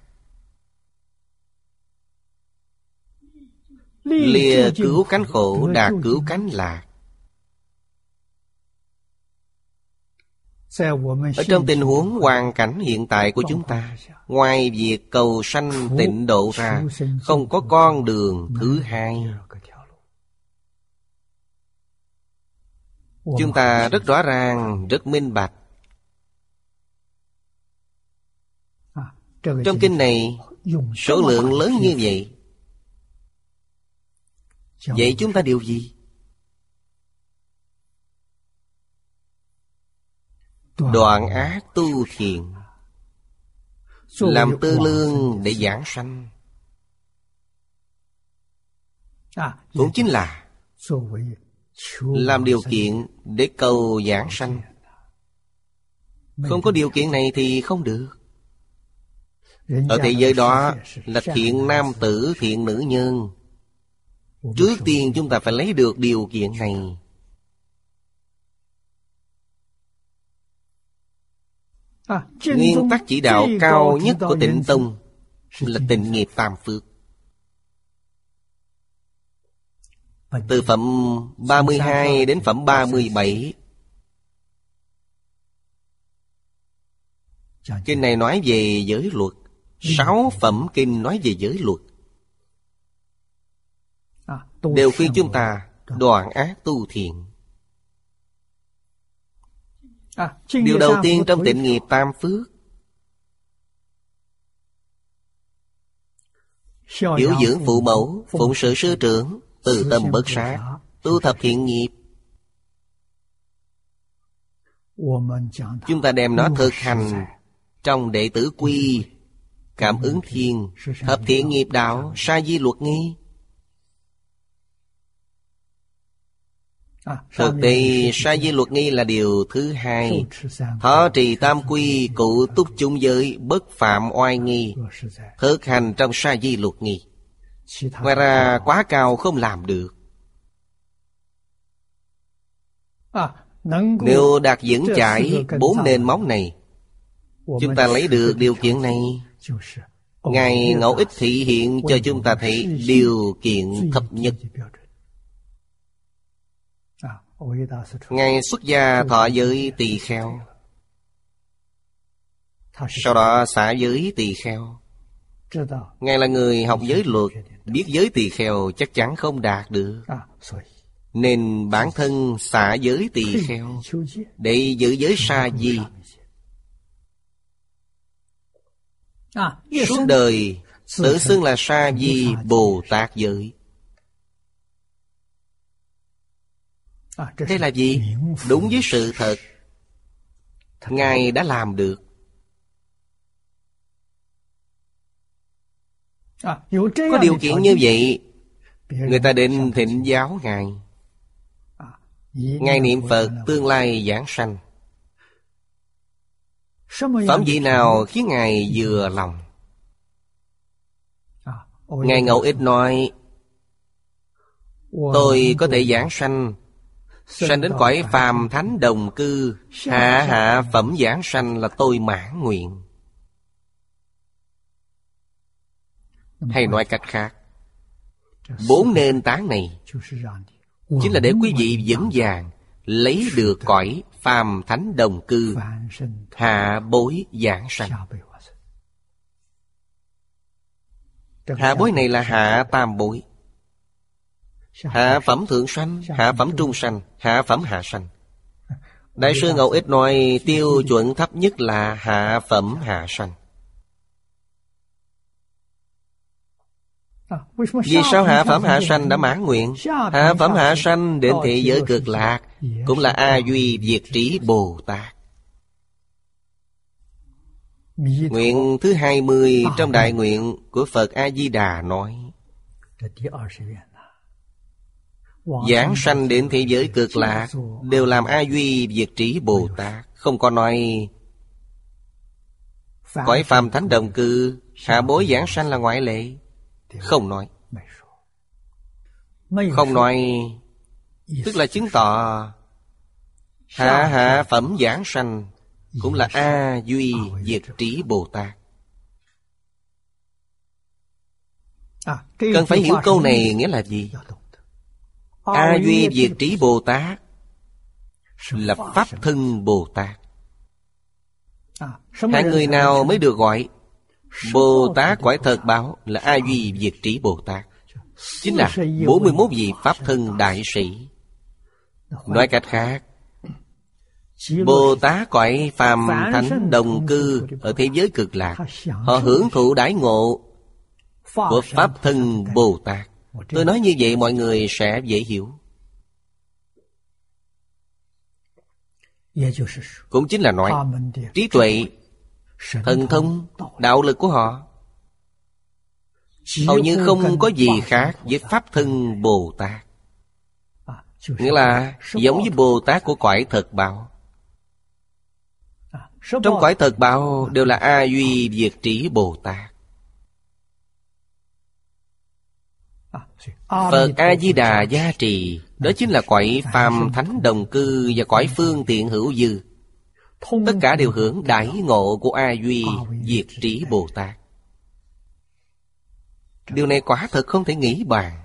Lìa cứu cánh khổ, đạt cứu cánh lạc. Ở trong tình huống hoàn cảnh hiện tại của chúng ta, ngoài việc cầu sanh tịnh độ ra, không có con đường thứ hai. Chúng ta rất rõ ràng, rất minh bạch. Trong kinh này, số lượng lớn như vậy. Vậy chúng ta điều gì? Đoạn ác tu thiện, làm tư lương để giảng sanh. Cũng chính là làm điều kiện để cầu giảng sanh. Không có điều kiện này thì không được. Ở thế giới đó là thiện nam tử, thiện nữ nhân. Trước tiên chúng ta phải lấy được điều kiện này. Nguyên tắc chỉ đạo cao nhất của Tịnh Tông là tịnh nghiệp tam phước. Từ phẩm ba mươi hai đến phẩm ba mươi bảy, kinh này nói về giới luật. Sáu phẩm kinh nói về giới luật, đều khuyên chúng ta đoạn ác tu thiện. Điều đầu tiên trong tịnh nghiệp tam phước, hiểu dưỡng phụ mẫu, phụng sự sư trưởng, từ tâm bất sát, tu thập thiện nghiệp. Chúng ta đem nó thực hành trong đệ tử quy, cảm ứng thiên, thập thiện nghiệp đạo, sa di luật nghi. Thực tế sa di luật nghi là điều thứ hai. Thọ trì tam quy, cụ túc chung giới, bất phạm oai nghi, thực hành trong sa di luật nghi. Ngoài ra quá cao không làm được. Nếu đạt vững chãi bốn nền móng này, chúng ta lấy được điều kiện này. Ngài Ngẫu Ích thị hiện cho chúng ta thấy điều kiện thấp nhất. Ngài xuất gia thọ giới tỳ kheo, sau đó xả giới tỳ kheo. Ngài là người học giới luật, biết giới tỳ kheo chắc chắn không đạt được, nên bản thân xả giới tỳ kheo để giữ giới sa di. Suốt đời tự xưng là sa di Bồ Tát giới. Thế là gì? Đúng với sự thật, Ngài đã làm được. Có điều kiện như vậy, người ta đến thịnh giáo Ngài. Ngài niệm Phật tương lai giảng sanh. Phẩm vị nào khiến Ngài vừa lòng? Ngài Ngẫu Ích nói, tôi có thể giảng sanh, sanh đến cõi phàm thánh đồng cư, hạ hạ phẩm giảng sanh là tôi mãn nguyện. Hay nói cách khác, bốn nền tảng này chính là để quý vị vững vàng lấy được cõi phàm thánh đồng cư, hạ bối giảng sanh. Hạ bối này là hạ tam bối. Hạ phẩm thượng sanh, hạ phẩm trung sanh, hạ phẩm hạ sanh. Đại sư Ngẫu Ích nói tiêu chuẩn thấp nhất là hạ phẩm hạ sanh. Vì sao hạ phẩm hạ sanh đã mãn nguyện? Hạ phẩm hạ sanh đến thế giới cực lạc cũng là A Duy Diệt Trí Bồ Tát. Nguyện thứ hai mươi trong đại nguyện của Phật A-di-đà nói, giảng sanh đến thế giới cực lạc đều làm A Duy Diệt Trí Bồ Tát. Không có nói cõi phàm thánh đồng cư, hạ bối giảng sanh là ngoại lệ. Không nói. Không nói tức là chứng tỏ hạ hạ phẩm giảng sanh cũng là A Duy Diệt Trí Bồ Tát. Cần phải hiểu câu này nghĩa là gì? A Duy Diệt Trí Bồ Tát là Pháp thân Bồ Tát. Hạng người nào mới được gọi Bồ Tát Quải Thật Báo? Là A Duy Diệt Trí Bồ Tát, chính là bốn mươi mốt vị Pháp Thân Đại Sĩ. Nói cách khác, Bồ Tát cõi phàm thánh đồng cư ở thế giới cực lạc, họ hưởng thụ đãi ngộ của Pháp Thân Bồ Tát. Tôi nói như vậy mọi người sẽ dễ hiểu. Cũng chính là nói trí tuệ, thần thông, đạo lực của họ hầu như không có gì khác với Pháp Thân Bồ Tát. Nghĩa là giống với Bồ Tát của cõi Thật Báo. Trong cõi Thật Báo đều là A Duy Diệt Trí Bồ Tát. Phật A-di-đà gia trì, đó chính là cõi phàm thánh đồng cư và cõi phương tiện hữu dư. Tất cả đều hưởng đãi ngộ của A Duy Diệt Trí Bồ Tát. Điều này quả thật không thể nghĩ bàn.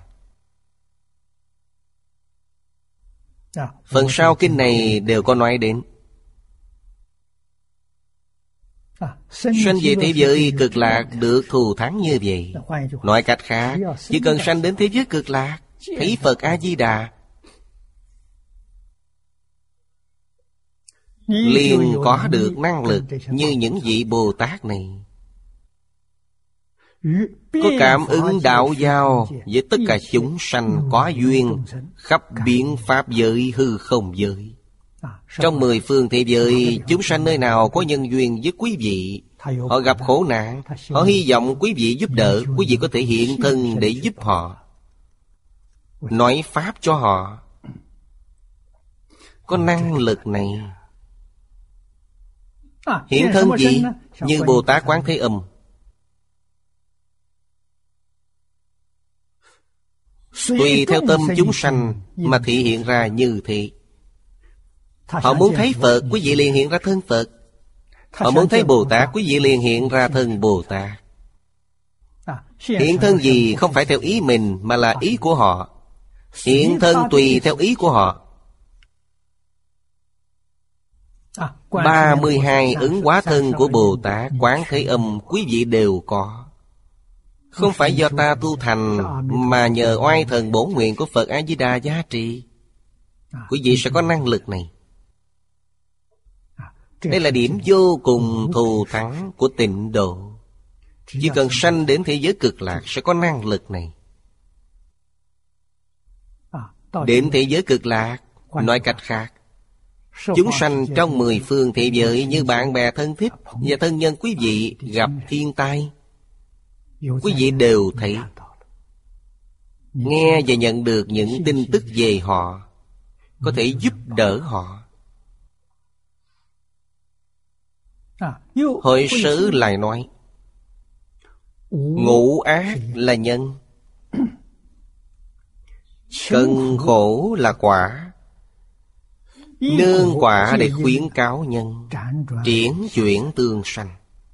Phần sau kinh này đều có nói đến sanh về thế giới cực lạc được thù thắng như vậy. Nói cách khác, chỉ cần sanh đến thế giới cực lạc, thấy Phật A-di-đà, liền có được năng lực như những vị Bồ Tát này, có cảm ứng đạo giao với tất cả chúng sanh có duyên khắp biến pháp giới hư không giới. Trong mười phương thế giới, chúng sanh nơi nào có nhân duyên với quý vị, họ gặp khổ nạn, họ hy vọng quý vị giúp đỡ, quý vị có thể hiện thân để giúp họ, nói pháp cho họ. Có năng lực này. Hiện thân gì? Như Bồ Tát Quán Thế Âm. Tùy theo tâm chúng sanh mà thị hiện ra như thế. Họ muốn thấy Phật, quý vị liền hiện ra thân Phật. Họ muốn thấy Bồ Tát, quý vị liền hiện ra thân Bồ Tát. Hiện thân gì không phải theo ý mình, mà là ý của họ. Hiện thân tùy theo ý của họ. Ba mươi hai ứng hóa thân của Bồ Tát Quán Thế Âm quý vị đều có. Không phải do ta tu thành, mà nhờ oai thần bổn nguyện của Phật A-di-đà gia trì, quý vị sẽ có năng lực này. Đây là điểm vô cùng thù thắng của tịnh độ. Chỉ cần sanh đến thế giới cực lạc sẽ có năng lực này. Đến thế giới cực lạc, nói cách khác, chúng sanh trong mười phương thế giới như bạn bè thân thích và thân nhân quý vị gặp thiên tai, quý vị đều thấy, nghe và nhận được những tin tức về họ, có thể giúp đỡ họ. Hội Sử lại nói, ngũ ác là nhân, cân khổ là quả, nương quả để khuyến cáo nhân, triển chuyển tương sanh.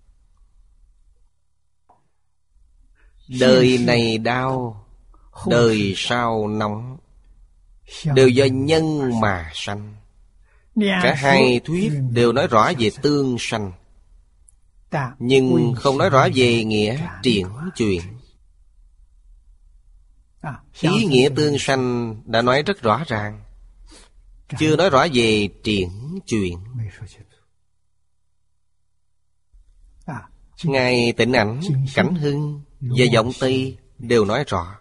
Đời này đau, đời sau nóng, đều do nhân mà sanh. Cả hai thuyết đều nói rõ về tương sanh, nhưng không nói rõ về nghĩa triển chuyển. Ý nghĩa tương sanh đã nói rất rõ ràng, chưa nói rõ về triển chuyển. Ngài Tịnh Ảnh, Cảnh Hưng và Vọng Tây đều nói rõ.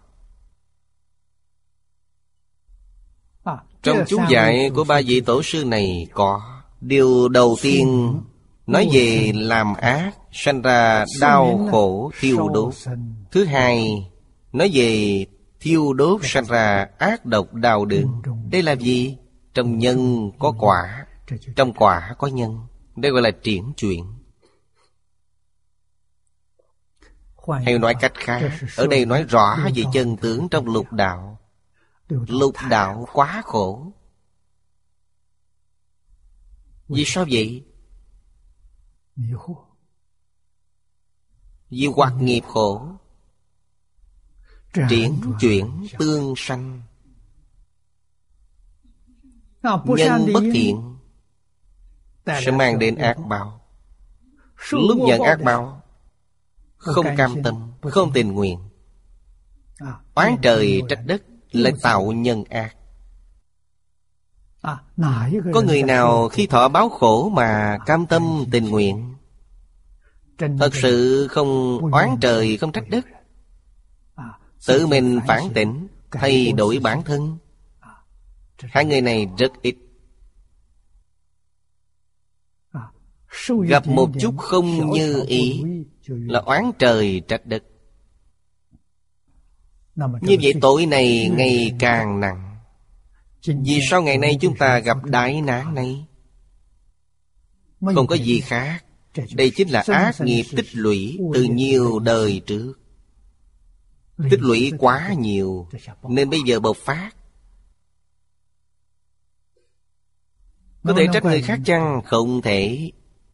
Trong chú giải của ba vị tổ sư này có điều đầu tiên nói về làm ác sanh ra đau khổ thiêu đốt. Thứ hai nói về thiêu đốt sanh ra ác độc đau đớn. Đây là gì? Trong nhân có quả, trong quả có nhân. Đây gọi là triển chuyển. Hay nói cách khác, ở đây nói rõ về chân tướng trong lục đạo. Lục đạo quá khổ. Vì sao vậy? Vì hoặc nghiệp khổ, triển chuyển tương sanh. Nhân bất thiện sẽ mang đến ác báo. lúc nhận ác báo không cam tâm, không tình nguyện, oán trời trách đất, lại tạo nhân ác. Có người nào khi thọ báo khổ mà cam tâm tình nguyện, thật sự không oán trời không trách đất, tự mình phản tỉnh, thay đổi bản thân? Hai người này rất ít. Gặp một chút không như ý là oán trời trách đất. Như vậy tội này ngày càng nặng. Vì sao ngày nay chúng ta gặp đại nạn này? Không có gì khác. Đây chính là ác nghiệp tích lũy từ nhiều đời trước. Tích lũy quá nhiều nên bây giờ bộc phát. Có thể trách người khác chăng? Không thể.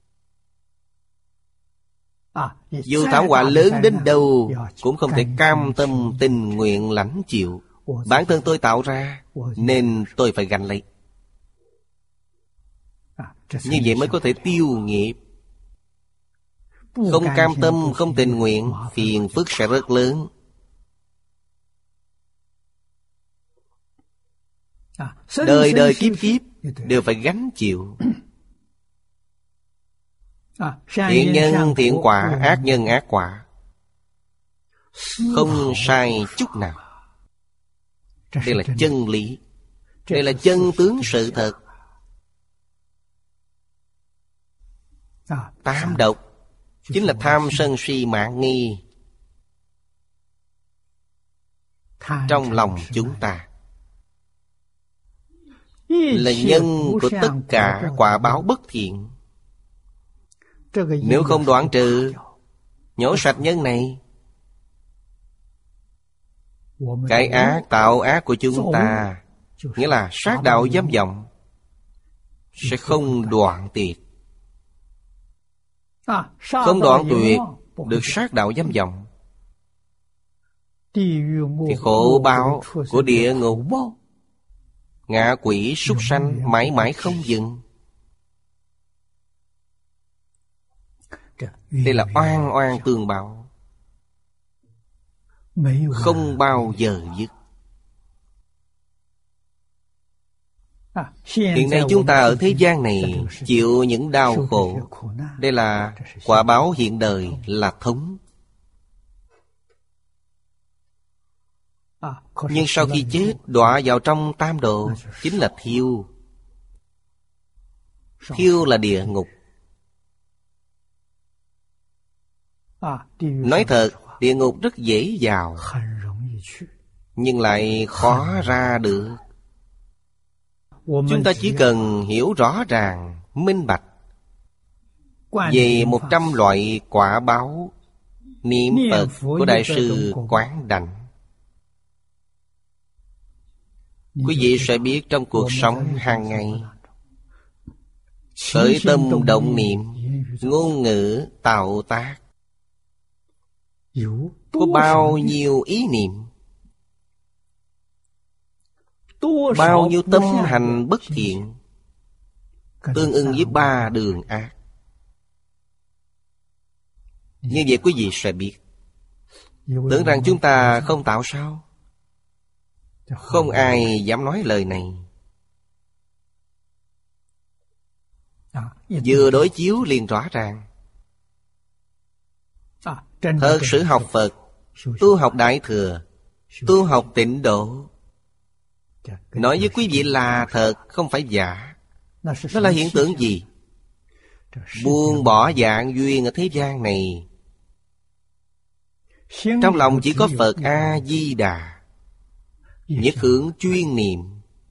Dù thảm họa lớn đến đâu cũng không thể cam tâm tình nguyện lãnh chịu. Bản thân tôi tạo ra nên tôi phải gánh lấy. Như vậy mới có thể tiêu nghiệp. Không cam tâm, không tình nguyện, phiền phức sẽ rất lớn. Đời đời kiếp kiếp đều phải gánh chịu. Thiện nhân thiện quả, ác nhân ác quả, không sai chút nào. Đây là chân lý. Đây là chân tướng sự thật. Tám độc chính là tham sân si mạn nghi trong lòng chúng ta, là nhân của tất cả quả báo bất thiện. Nếu không đoạn trừ, nhổ sạch nhân này, cái ác tạo ác của chúng ta, nghĩa là sát đạo dâm vọng, sẽ không đoạn tuyệt. Không đoạn tuyệt được sát đạo dâm vọng thì khổ báo của địa ngục, ngạ quỷ súc sanh mãi mãi không dừng. Đây là oan oan tương báo, không bao giờ dứt. Hiện nay chúng ta ở thế gian này chịu những đau khổ. Đây là quả báo hiện đời, là thống. Nhưng sau khi chết, đọa vào trong tam độ, chính là thiêu. Thiêu là địa ngục. Nói thật, địa ngục rất dễ vào, nhưng lại khó ra được. Chúng ta chỉ cần hiểu rõ ràng, minh bạch về một trăm loại quả báo niệm Phật của Đại sư Quán Đảnh, quý vị sẽ biết trong cuộc sống hàng ngày, khởi tâm động niệm, ngôn ngữ tạo tác, có bao nhiêu ý niệm, bao nhiêu tâm hành bất thiện, tương ưng với ba đường ác. Như vậy quý vị sẽ biết. Tưởng rằng chúng ta không tạo sao? Không ai dám nói lời này. Vừa đối chiếu liền rõ ràng. Thật sự học Phật, tu học Đại Thừa, tu học Tịnh Độ, nói với quý vị là thật, không phải giả. Đó là hiện tượng gì? Buông bỏ dạng duyên ở thế gian này, trong lòng chỉ có Phật A-di-đà, nhất hướng chuyên niệm.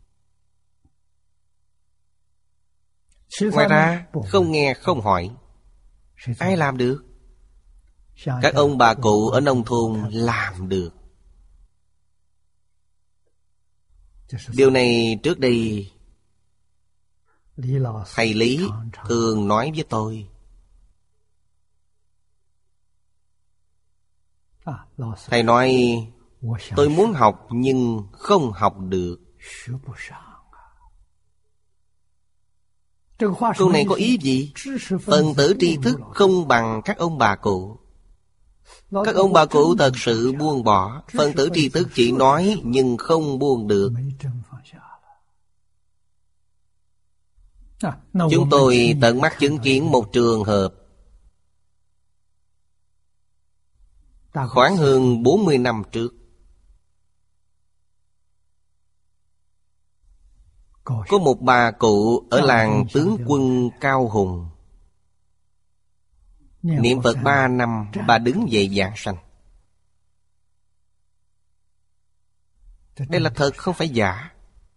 Ngoài ra không nghe không hỏi. Ai làm được? Các ông bà cụ ở nông thôn làm được. Điều này trước đây thầy Lý thường nói với tôi. Thầy nói tôi muốn học nhưng không học được. Câu này có ý gì? Phần tử tri thức không bằng các ông bà cụ. Các ông bà cụ thật sự buông bỏ. Phần tử tri thức chỉ nói nhưng không buông được. Chúng tôi tận mắt chứng kiến một trường hợp khoảng hơn bốn mươi năm trước. Có một bà cụ ở làng tướng quân Cao Hùng. Niệm Phật ba năm, bà đứng dậy giảng sanh. Đây là thật, không phải giả.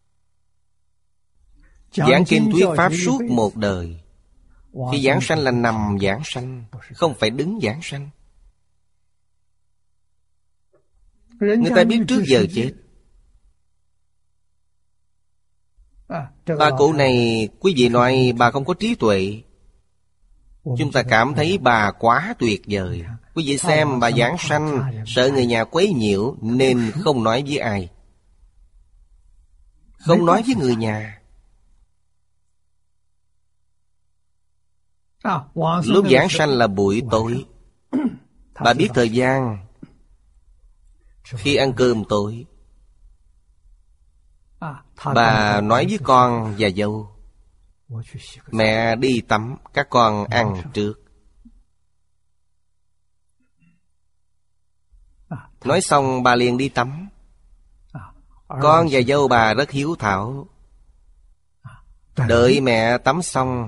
Giảng kinh thuyết pháp suốt một đời. Khi giảng sanh là nằm giảng sanh, không phải đứng giảng sanh. Người ta biết trước giờ chết. Bà cụ này, quý vị nói bà không có trí tuệ. Chúng ta cảm thấy bà quá tuyệt vời. Quý vị xem bà giảng sanh, sợ người nhà quấy nhiễu nên không nói với ai. Không nói với người nhà. Lúc giảng sanh là buổi tối. Bà biết thời gian. Khi ăn cơm tối, bà nói với con và dâu: mẹ đi tắm, các con ăn trước. Nói xong bà liền đi tắm. Con và dâu bà rất hiếu thảo. Đợi mẹ tắm xong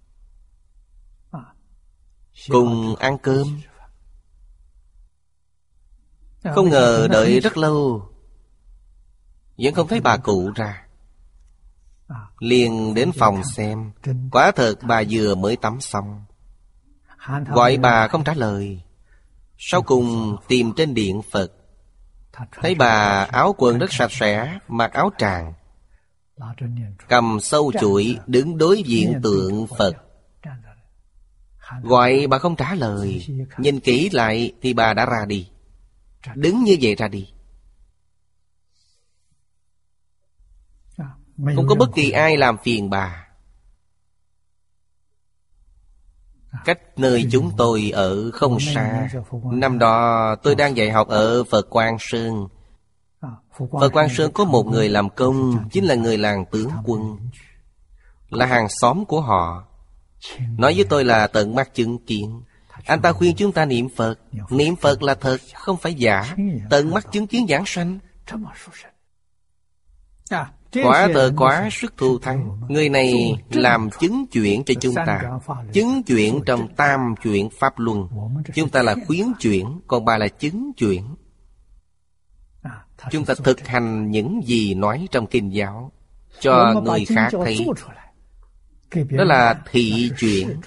cùng ăn cơm. Không ngờ đợi rất lâu vẫn không thấy bà cụ ra. Liền đến phòng xem. Quả thật bà vừa mới tắm xong. Gọi bà không trả lời. Sau cùng tìm trên điện Phật, thấy bà áo quần rất sạch sẽ, mặc áo tràng, cầm sâu chuỗi đứng đối diện tượng Phật. Gọi bà không trả lời. Nhìn kỹ lại thì bà đã ra đi. Đứng như vậy ra đi. Không có bất kỳ ai làm phiền bà. Cách nơi chúng tôi ở không xa. Năm đó tôi đang dạy học ở Phật Quang Sơn. Phật Quang Sơn có một người làm công, chính là người làng tướng quân, là hàng xóm của họ. Nói với tôi là tận mắt chứng kiến. Anh ta khuyên chúng ta niệm Phật. Niệm Phật là thật, không phải giả. Tận mắt chứng kiến giảng sanh. Quả thật quá sức thù thắng. Người này làm chứng chuyển cho chúng ta. Chứng chuyển trong tam chuyển Pháp Luân. Chúng ta là khuyến chuyển, còn bà là chứng chuyển. Chúng ta thực hành những gì nói trong kinh giáo cho người khác thấy. Đó là thị chuyển,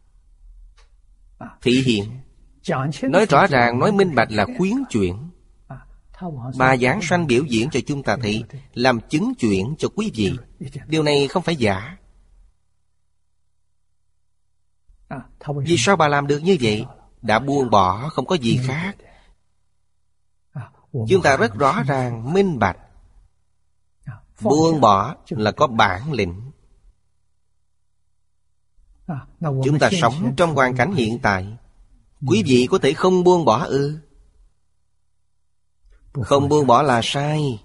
thị hiện. Nói rõ ràng, nói minh bạch là khuyến chuyển. Bà giảng sanh biểu diễn cho chúng ta thấy, làm chứng chuyển cho quý vị. Điều này không phải giả. Vì sao bà làm được như vậy? Đã buông bỏ, không có gì khác. Chúng ta rất rõ ràng, minh bạch. Buông bỏ là có bản lĩnh. Chúng ta sống trong hoàn cảnh hiện tại. Quý vị có thể không buông bỏ ư? Không buông bỏ là sai.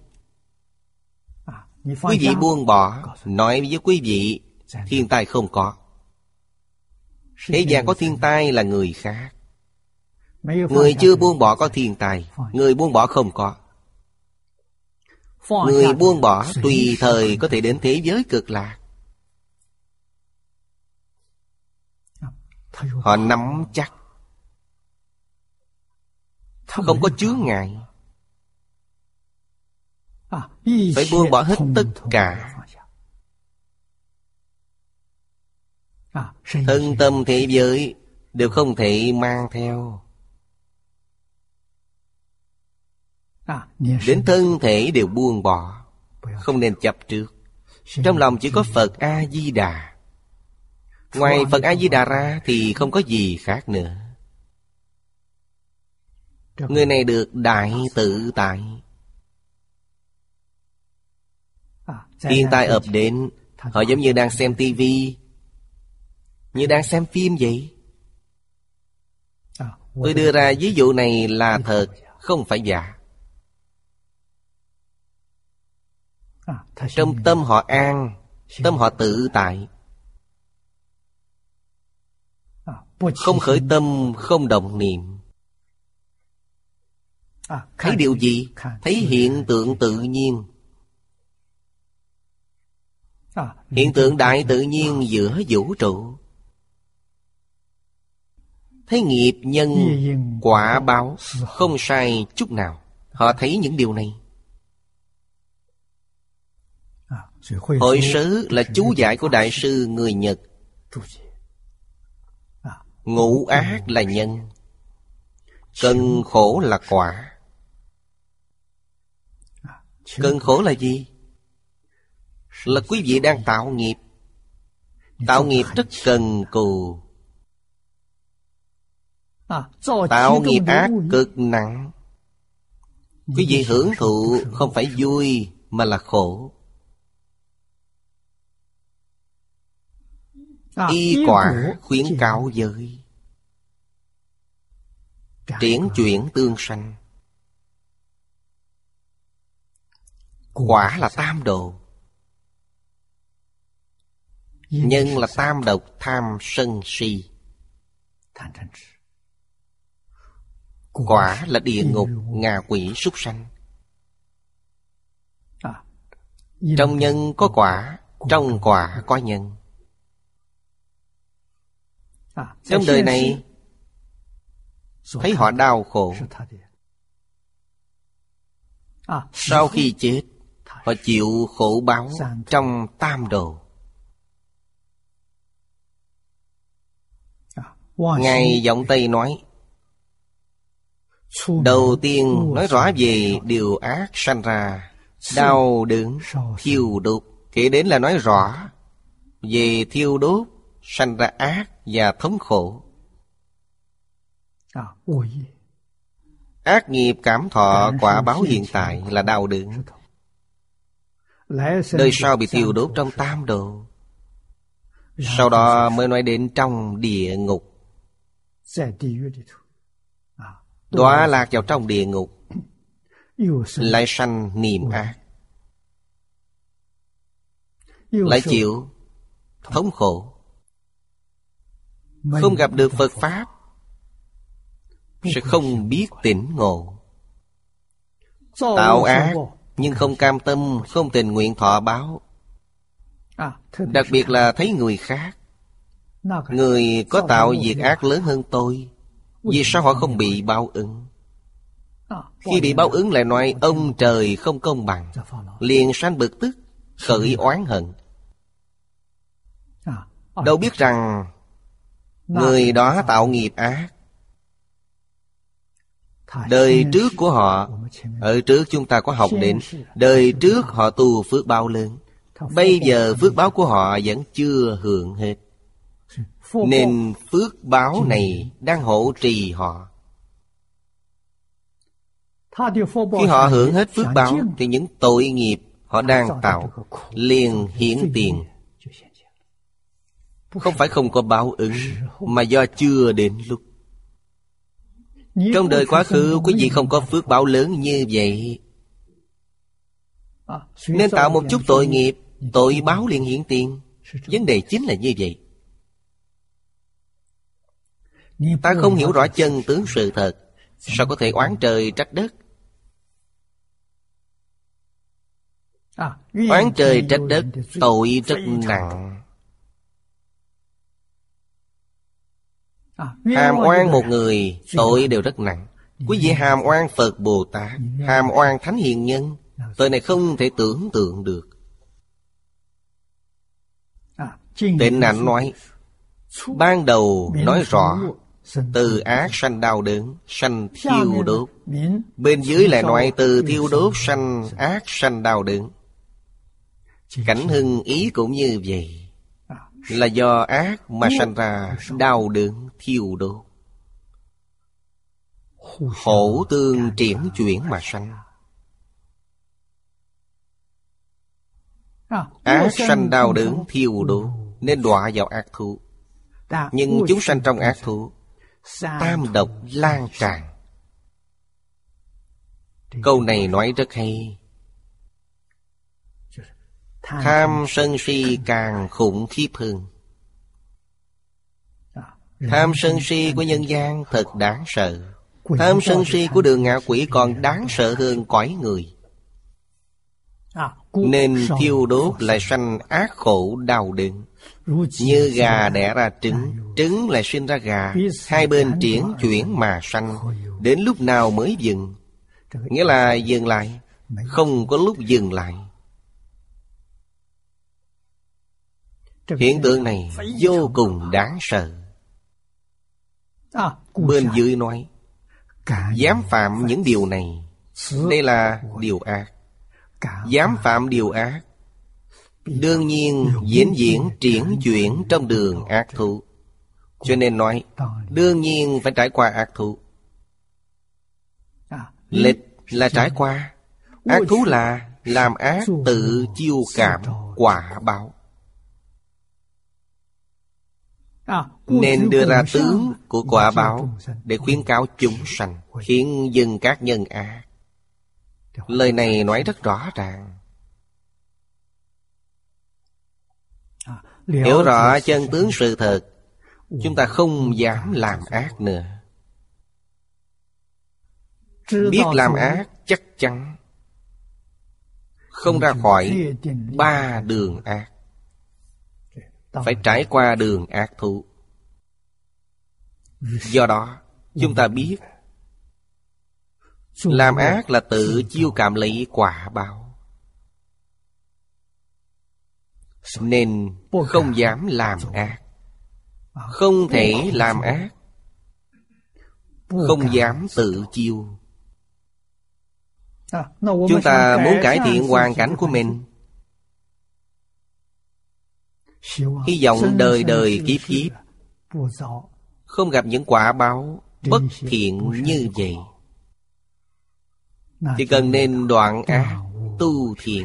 Quý vị buông bỏ, nói với quý vị thiên tai không có. Thế gian có thiên tai là người khác. Người chưa buông bỏ có thiên tai. Người buông bỏ không có. Người buông bỏ tùy thời có thể đến thế giới cực lạc. Họ nắm chắc, không có chướng ngại. Phải buông bỏ hết tất cả. Thân tâm thế giới đều không thể mang theo. Đến thân thể đều buông bỏ. Không nên chấp trước. Trong lòng chỉ có Phật A-di-đà. Ngoài Phật A-di-đà ra thì không có gì khác nữa. Người này được đại tự tại. Thiên tai ập đến, họ giống như đang xem tivi, Như đang xem phim vậy. Tôi đưa ra ví dụ này là thật, không phải giả. Trong tâm họ an, tâm họ tự tại, không khởi tâm, không động niệm. Thấy điều gì? Thấy hiện tượng tự nhiên. Hiện tượng đại tự nhiên giữa vũ trụ. Thấy nghiệp nhân quả báo, không sai chút nào. Họ thấy những điều này. Hội sớ là chú giải của Đại sư người Nhật. Ngũ ác là nhân, cơn khổ là quả. Cơn khổ là gì? Là quý vị đang tạo nghiệp. Tạo nghiệp rất cần cù. Tạo nghiệp ác cực nặng. Quý vị hưởng thụ không phải vui mà là khổ. Y quả khuyến cáo giới triển chuyển tương sanh. Quả là tam đồ. Nhân là tam độc tham sân si. Quả là địa ngục, ngạ quỷ, súc sanh. Trong nhân có quả, trong quả có nhân. Trong đời này thấy họ đau khổ. Sau khi chết, họ chịu khổ báo trong tam đồ. Ngài Giọng Tây nói, đầu tiên nói rõ về điều ác sanh ra, đau đớn, thiêu đốt. Kể đến là nói rõ về thiêu đốt, sanh ra ác và thống khổ. Ác nghiệp cảm thọ quả báo hiện tại là đau đớn. Đời sau bị thiêu đốt trong tam đồ. Sau đó mới nói đến trong địa ngục. Đọa lạc vào trong địa ngục, lại sanh niềm ác, lại chịu thống khổ. Không gặp được Phật Pháp, sẽ không biết tỉnh ngộ. Tạo ác nhưng không cam tâm, không tình nguyện thọ báo. Đặc biệt là thấy người khác, người có tạo việc ác lớn hơn tôi, vì sao họ không bị báo ứng? Khi bị báo ứng lại nói ông trời không công bằng, liền sanh bực tức, khởi oán hận. Đâu biết rằng người đó tạo nghiệp ác. Đời trước của họ, ở trước chúng ta có học đến, đời trước họ tu phước báo lớn, bây giờ phước báo của họ vẫn chưa hưởng hết, nên phước báo này đang hộ trì họ. Khi họ hưởng hết phước báo thì những tội nghiệp họ đang tạo liền hiển tiền. Không phải không có báo ứng, mà do chưa đến lúc. Trong đời quá khứ quý vị không có phước báo lớn như vậy, nên tạo một chút tội nghiệp, tội báo liền hiển tiền. Vấn đề chính là như vậy. Ta không hiểu rõ chân tướng sự thật, sao có thể oán trời trách đất? Oán trời trách đất, tội rất nặng. Hàm oan một người, tội đều rất nặng. Quý vị hàm oan Phật Bồ Tát, hàm oan Thánh Hiền Nhân, tội này không thể tưởng tượng được. Tịnh Hạnh nói, ban đầu nói rõ từ ác sanh đau đớn, sanh thiêu đốt. Bên dưới lại nói từ thiêu đốt sanh ác sanh đau đớn. Cảnh Hưng ý cũng như vậy, là do ác mà sanh ra đau đớn thiêu đốt. Hổ tương triển chuyển mà sanh. Ác sanh đau đớn thiêu đốt, nên đọa vào ác thú. Nhưng chúng sanh trong ác thú, tam độc lan tràn. Câu này nói rất hay. Tham sân si càng khủng khiếp hơn. Tham sân si của nhân gian thật đáng sợ. Tham sân si của đường ngạ quỷ còn đáng sợ hơn cõi người. Nên thiêu đốt lại sanh ác khổ đau đớn. Như gà đẻ ra trứng, trứng lại sinh ra gà, hai bên triển chuyển mà sanh. Đến lúc nào mới dừng? Nghĩa là dừng lại, không có lúc dừng lại. Hiện tượng này vô cùng đáng sợ. Bên dưới nói, dám phạm những điều này, đây là điều ác. Dám phạm điều ác, đương nhiên vĩnh viễn triển chuyển trong đường ác thú. Cho nên nói, đương nhiên phải trải qua ác thú. Lịch là trải qua, ác thú là làm ác tự chiêu cảm quả báo. Nên đưa ra tướng của quả báo để khuyến cáo chúng sanh, khiến dừng các nhân ác. Lời này nói rất rõ ràng. Hiểu rõ chân tướng sự thật, chúng ta không dám làm ác nữa. Biết làm ác chắc chắn không ra khỏi ba đường ác, phải trải qua đường ác thú. Do đó chúng ta biết làm ác là tự chiêu cảm lấy quả báo, nên không dám làm ác. Không thể làm ác, không dám tự chiêu. Chúng ta muốn cải thiện hoàn cảnh của mình, hy vọng đời đời kiếp kiếp không gặp những quả báo bất thiện như vậy, thì cần nên đoạn ác tu thiện.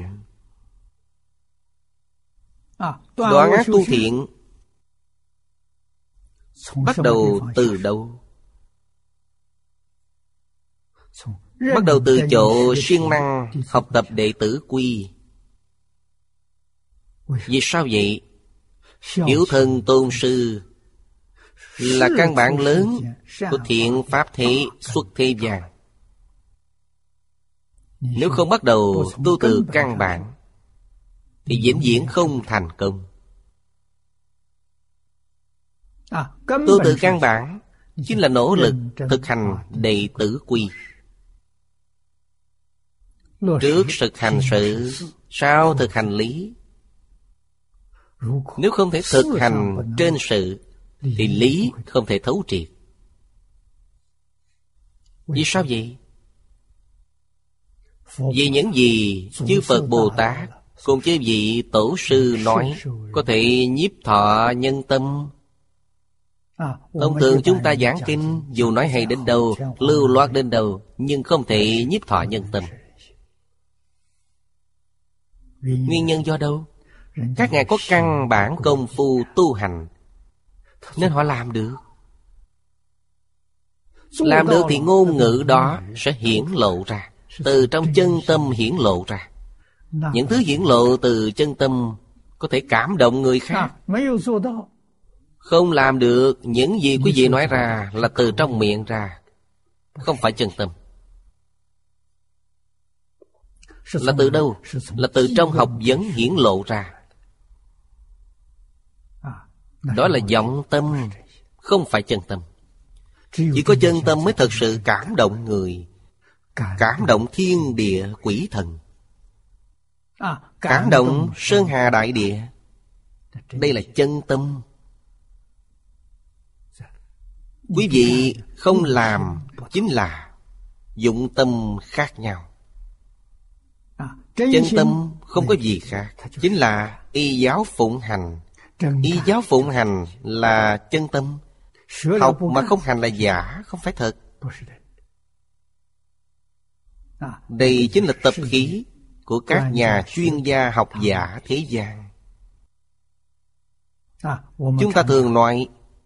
Đoạn ác tu thiện bắt đầu từ đâu? Bắt đầu từ chỗ siêng năng học tập đệ tử quy. Vì sao vậy? Hiếu thân tôn sư là căn bản lớn của thiện pháp thế xuất thế gian. Nếu không bắt đầu tu từ căn bản thì vĩnh viễn không thành công. Tu từ căn bản chính là nỗ lực thực hành đệ tử quy. Trước thực hành sự, sau thực hành lý. Nếu không thể thực hành trên sự thì lý không thể thấu triệt. Vì sao vậy? Vì những gì chư Phật Bồ Tát cùng chư vị tổ sư nói có thể nhiếp thọ nhân tâm. Thông thường chúng ta giảng kinh, dù nói hay đến đâu, lưu loát đến đâu, nhưng không thể nhiếp thọ nhân tâm. Nguyên nhân do đâu? Các ngài có căn bản công phu tu hành, nên họ làm được. Làm được thì ngôn ngữ đó sẽ hiển lộ ra, từ trong chân tâm hiển lộ ra. Những thứ hiển lộ từ chân tâm có thể cảm động người khác. Không làm được, những gì quý vị nói ra là từ trong miệng ra, không phải chân tâm. Là từ đâu? Là từ trong học vấn hiển lộ ra. Đó là vọng tâm, không phải chân tâm. Chỉ có chân tâm mới thật sự cảm động người, cảm động thiên địa quỷ thần, cảm động sơn hà đại địa. Đây là chân tâm. Quý vị không làm chính là dụng tâm khác nhau. Chân tâm không có gì khác, chính là y giáo phụng hành. Y giáo phụng hành là chân tâm. Học mà không hành là giả, không phải thật. Đây chính là tập khí của các nhà chuyên gia học giả thế gian. Chúng ta thường nói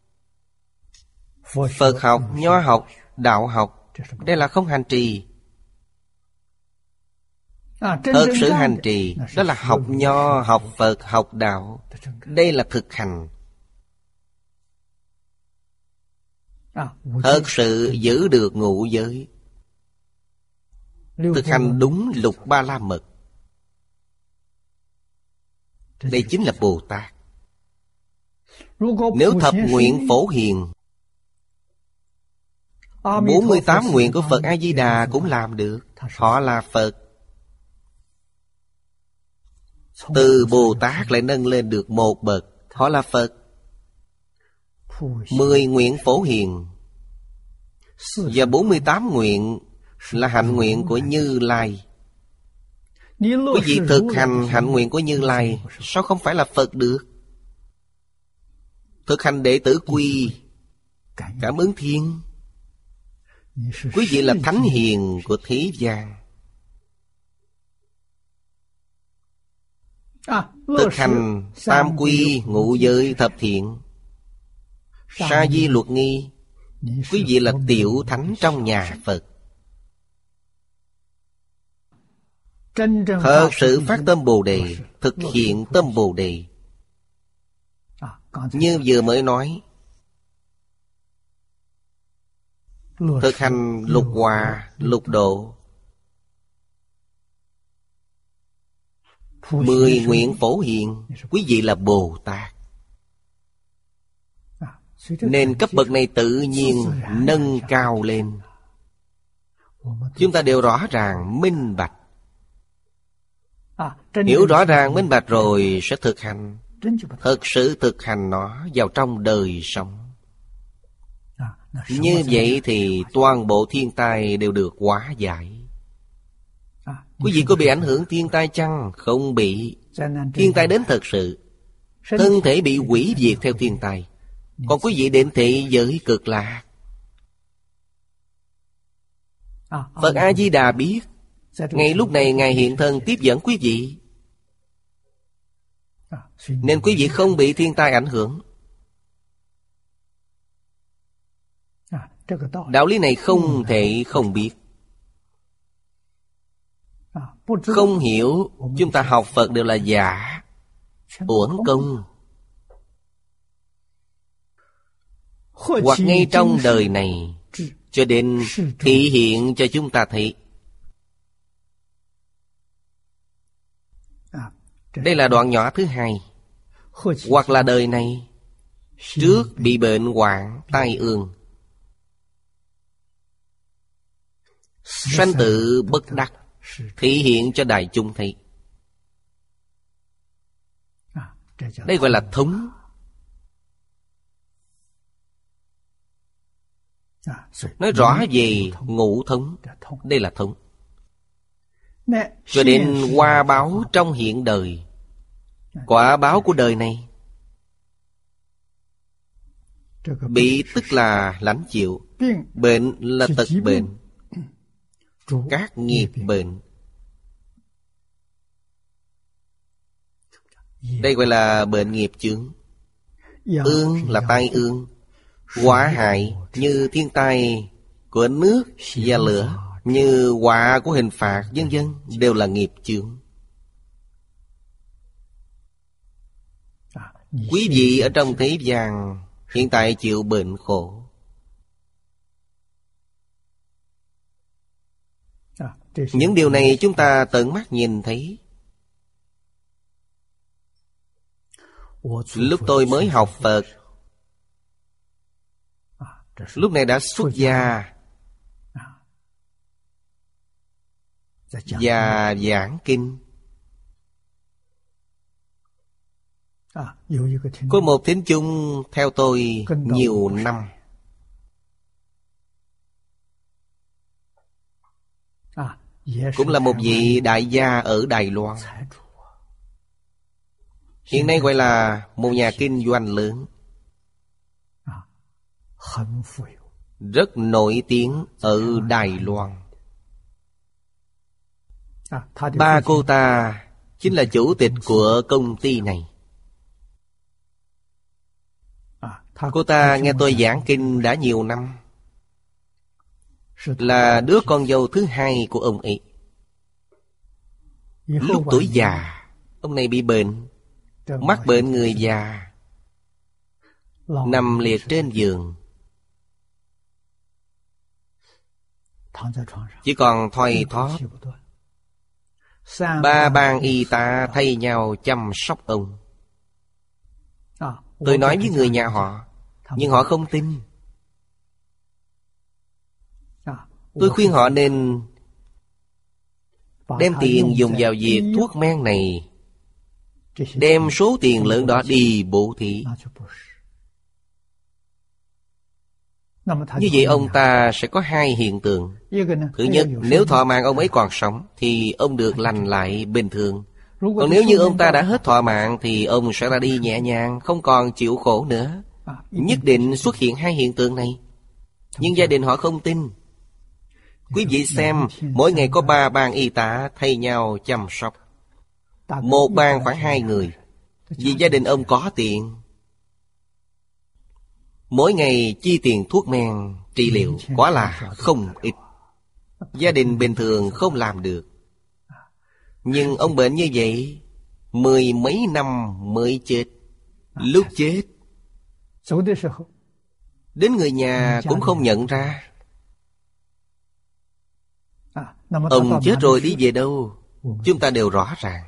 Phật học, Nho học, Đạo học, đây là không hành trì. Thật sự hành trì, đó là học Nho, học Phật, học Đạo. Đây là thực hành. Thật sự giữ được ngũ giới, thực hành đúng lục ba la mật. Đây chính là Bồ Tát. Nếu thập nguyện phổ hiền, bốn mươi tám nguyện của Phật A-di-đà cũng làm được. Họ là Phật. Từ Bồ Tát lại nâng lên được một bậc. Họ là Phật. Mười nguyện phổ hiền và bốn mươi tám nguyện là hạnh nguyện của Như Lai. Quý vị thực hành hạnh nguyện của Như Lai, sao không phải là Phật được? Thực hành đệ tử quy, cảm ứng thiên. Quý vị là thánh hiền của thế gian. Thực hành tam quy, ngũ giới, thập thiện, sa di luật nghi. Quý vị là tiểu thánh trong nhà Phật. Thật sự phát tâm Bồ Đề, thực hiện tâm Bồ Đề. Như vừa mới nói, thực hành lục hòa, lục độ, mười nguyện phổ hiền. Quý vị là Bồ Tát, nên cấp bậc này tự nhiên nâng cao lên. Chúng ta đều rõ ràng, minh bạch. Hiểu rõ ràng, minh bạch rồi sẽ thực hành. Thực sự thực hành nó vào trong đời sống. Như vậy thì toàn bộ thiên tai đều được hóa giải. Quý vị có bị ảnh hưởng thiên tai chăng? Không bị. Thiên tai đến thật sự, thân thể bị hủy diệt theo thiên tai. Còn quý vị đến thị giới cực lạc. Phật A-di-đà biết, ngay lúc này Ngài hiện thân tiếp dẫn quý vị, nên quý vị không bị thiên tai ảnh hưởng. Đạo lý này không thể không biết. Không hiểu, chúng ta học Phật đều là giả, uổng công. Hoặc ngay trong đời này, cho đến thị hiện cho chúng ta thấy. Đây là đoạn nhỏ thứ hai. Hoặc là đời này, trước bị bệnh hoạn, tai ương, sanh tử bất đắc, thị hiện cho đại chúng thấy. Đây gọi là thống. Nói rõ về ngũ thống. Đây là thống. Cho đến quả báo trong hiện đời, quả báo của đời này, bị tức là lãnh chịu, bệnh là tật bệnh, các nghiệp bệnh. Đây gọi là bệnh nghiệp chướng. Ương là tai ương, hỏa hại như thiên tai của nước và lửa, như họa của hình phạt, vân vân, đều là nghiệp chướng. Quý vị ở trong thế gian hiện tại chịu bệnh khổ, những điều này chúng ta tận mắt nhìn thấy. Lúc tôi mới học Phật, lúc này đã xuất gia và giảng kinh. Có một thính chung theo tôi nhiều năm, cũng là một vị đại gia ở Đài Loan. Hiện nay gọi là một nhà kinh doanh lớn, rất nổi tiếng ở Đài Loan. Ba cô ta chính là chủ tịch của công ty này. Cô ta nghe tôi giảng kinh đã nhiều năm, là đứa con dâu thứ hai của ông ấy. Lúc tuổi già, ông này bị bệnh, mắc bệnh người già, nằm liệt trên giường, chỉ còn thoi thóp. Ba ban y tá thay nhau chăm sóc ông. Tôi nói với người nhà họ, nhưng họ không tin. Tôi khuyên họ nên đem tiền dùng vào việc thuốc men này, đem số tiền lớn đó đi bố thí. Như vậy ông ta sẽ có hai hiện tượng. Thứ nhất, nếu thọ mạng ông ấy còn sống thì ông được lành lại bình thường. Còn nếu như ông ta đã hết thọ mạng thì ông sẽ ra đi nhẹ nhàng, không còn chịu khổ nữa. Nhất định xuất hiện hai hiện tượng này. Nhưng gia đình họ không tin. Quý vị xem, mỗi ngày có ba ban y tá thay nhau chăm sóc. Một ban khoảng hai người. Vì gia đình ông có tiền, mỗi ngày chi tiền thuốc men trị liệu quá là không ít. Gia đình bình thường không làm được. Nhưng ông bệnh như vậy, mười mấy năm mới chết. Lúc chết, đến người nhà cũng không nhận ra. Ông chết rồi đi về đâu, chúng ta đều rõ ràng.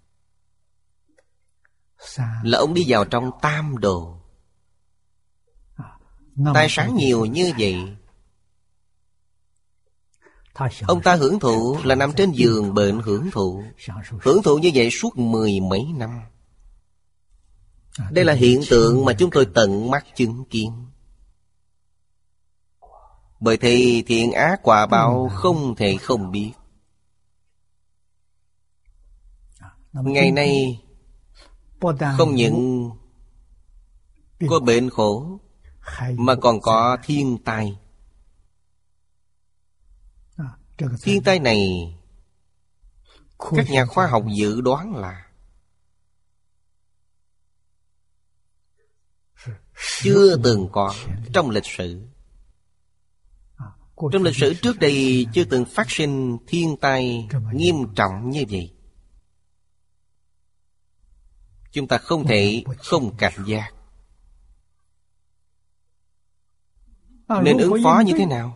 Là ông đi vào trong tam đồ. Tài sản nhiều như vậy, ông ta hưởng thụ là nằm trên giường bệnh hưởng thụ. Hưởng thụ như vậy suốt mười mấy năm. Đây là hiện tượng mà chúng tôi tận mắt chứng kiến. Bởi thì thiện ác quả báo không thể không biết. Ngày nay không những có bệnh khổ, mà còn có thiên tai. Thiên tai này, các nhà khoa học dự đoán là chưa từng có trong lịch sử. Trong lịch sử trước đây chưa từng phát sinh thiên tai nghiêm trọng như vậy. Chúng ta không thể không cảnh giác. Nên ứng phó như thế nào?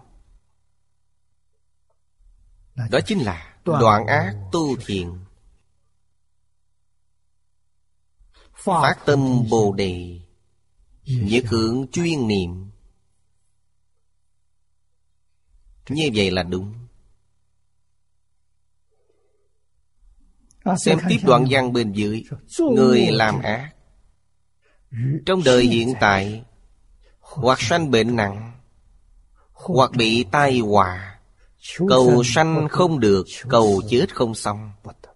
Đó chính là đoạn ác tu thiện, phát tâm Bồ Đề, nhất hướng chuyên niệm. Như vậy là đúng. Xem tiếp đoạn văn bên dưới. Người làm ác trong đời hiện tại, hoặc sanh bệnh nặng, hoặc bị tai họa, cầu sanh không được, cầu chết không xong.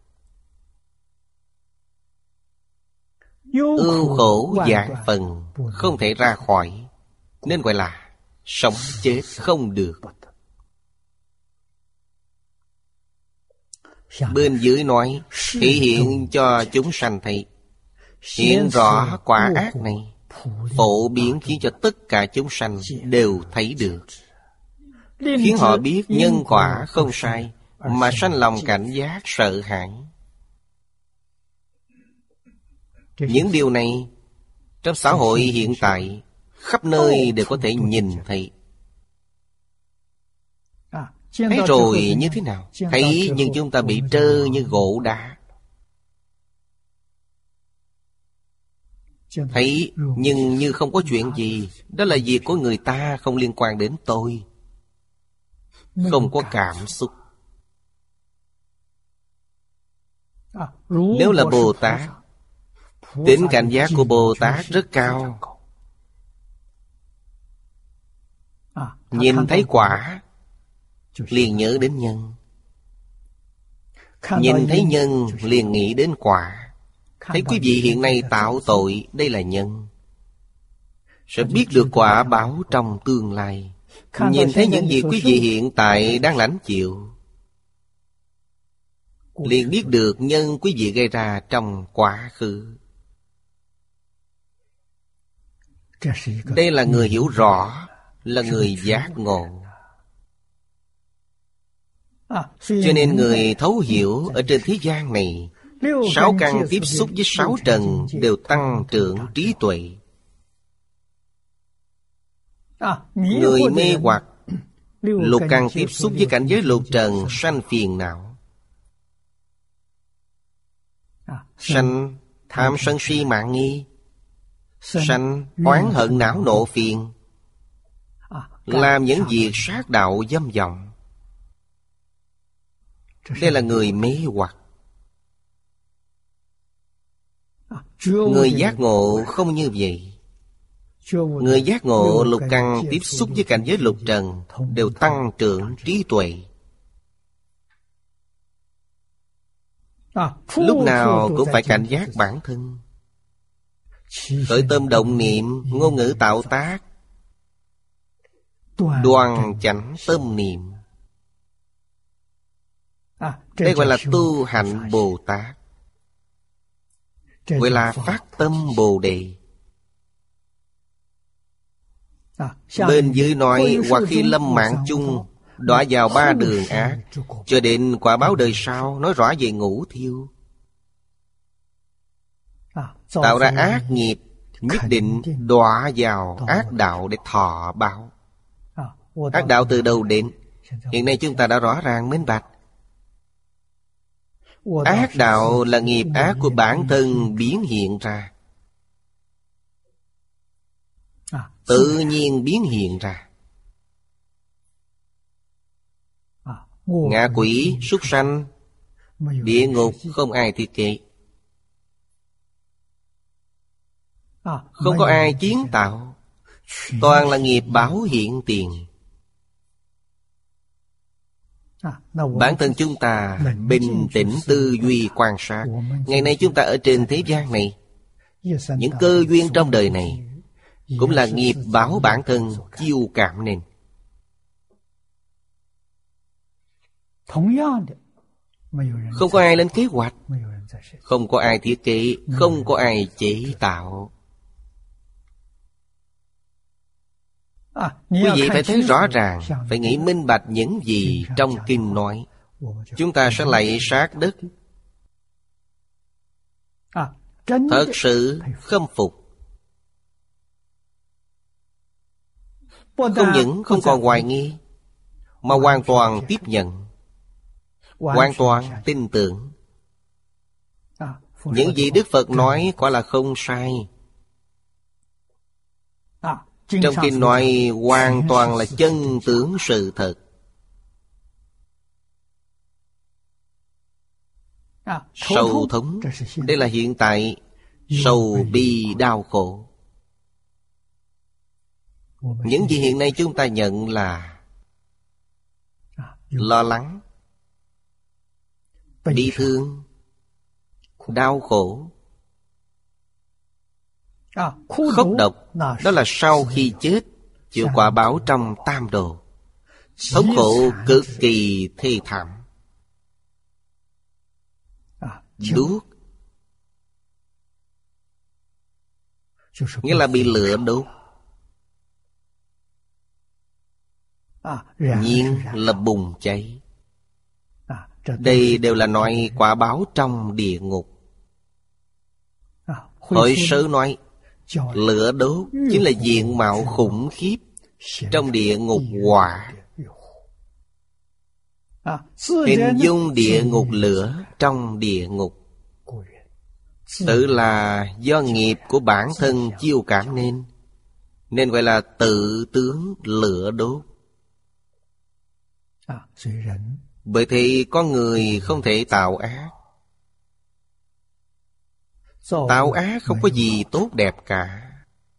Ưu khổ vạn phần, không thể ra khỏi, nên gọi là sống chết không được. Bên dưới nói, thể hiện cho chúng sanh thấy, hiện rõ quả ác này, phổ biến khiến cho tất cả chúng sanh đều thấy được, khiến họ biết nhân quả không sai, mà sanh lòng cảnh giác sợ hãi. Những điều này trong xã hội hiện tại khắp nơi đều có thể nhìn thấy. Thấy rồi như thế nào? Thấy nhưng chúng ta bị trơ như gỗ đá. Thấy nhưng như không có chuyện gì. Đó là việc của người ta, không liên quan đến tôi. Không có cảm xúc. Nếu là Bồ Tát, tính cảnh giác của Bồ Tát rất cao. Nhìn thấy quả liền nhớ đến nhân, nhìn thấy nhân liền nghĩ đến quả. Thấy quý vị hiện nay tạo tội, đây là nhân, sẽ biết được quả báo trong tương lai. Nhìn thấy những gì quý vị hiện tại đang lãnh chịu, liền biết được nhân quý vị gây ra trong quá khứ. Đây là người hiểu rõ, là người giác ngộ. Cho nên người thấu hiểu ở trên thế gian này, sáu căn tiếp xúc với sáu trần đều tăng trưởng trí tuệ. Người mê hoặc, lục căn tiếp xúc với cảnh giới lục trần sanh phiền não. Sanh tham sân si mạng nghi, sanh oán hận não nộ phiền, làm những việc sát đạo dâm vọng. Đây là người mê hoặc. Người giác ngộ không như vậy. Người giác ngộ lục căn tiếp xúc với cảnh giới lục trần đều tăng trưởng trí tuệ. Lúc nào cũng phải cảnh giác bản thân. Khởi tâm động niệm, ngôn ngữ tạo tác, đoan chánh tâm niệm. Đây gọi là tu hạnh Bồ Tát, gọi là phát tâm Bồ Đề. Bên dưới nói, hoặc khi lâm mạng chung, đọa vào ba đường ác, cho đến quả báo đời sau, nói rõ về ngũ thiêu. Tạo ra ác nghiệp, nhất định đọa vào ác đạo để thọ báo. Ác đạo từ đâu đến? Hiện nay chúng ta đã rõ ràng minh bạch. Ác đạo là nghiệp ác của bản thân biến hiện ra, tự nhiên biến hiện ra. Ngạ quỷ, súc sanh, địa ngục không ai thiết kế, không có ai kiến tạo, toàn là nghiệp báo hiện tiền. Bản thân chúng ta bình tĩnh tư duy quan sát. Ngày nay chúng ta ở trên thế gian này, những cơ duyên trong đời này cũng là nghiệp báo bản thân chiêu cảm nên. Không có ai lên kế hoạch, không có ai thiết kế, không có ai chế tạo. Quý vị phải thấy rõ ràng, phải nghĩ minh bạch những gì trong kinh nói. Chúng ta sẽ lạy sát đất, thật sự khâm phục. Không những không còn hoài nghi, mà hoàn toàn tiếp nhận, hoàn toàn tin tưởng. Những gì Đức Phật nói quả là không sai. Trong kinh nói hoàn toàn là chân tướng sự thật. Sầu thống, đây là hiện tại. Sầu bi đau khổ, những gì hiện nay chúng ta nhận là lo lắng, bi thương, đau khổ, khóc độc. Đó là sau khi chết chịu quả báo trong tam đồ, thống khổ cực kỳ thê thảm. Đuốc nghĩa là bị lửa đốt. Nhiên là bùng cháy. Đây đều là loại quả báo trong địa ngục. Hội sớ nói lửa đốt chính là diện mạo khủng khiếp trong địa ngục hỏa. Hình dung địa ngục lửa trong địa ngục, tự là do nghiệp của bản thân chiêu cảm nên, nên gọi là tự tướng lửa đốt. Bởi thì con người không thể tạo ác. Tạo ác không có gì tốt đẹp cả.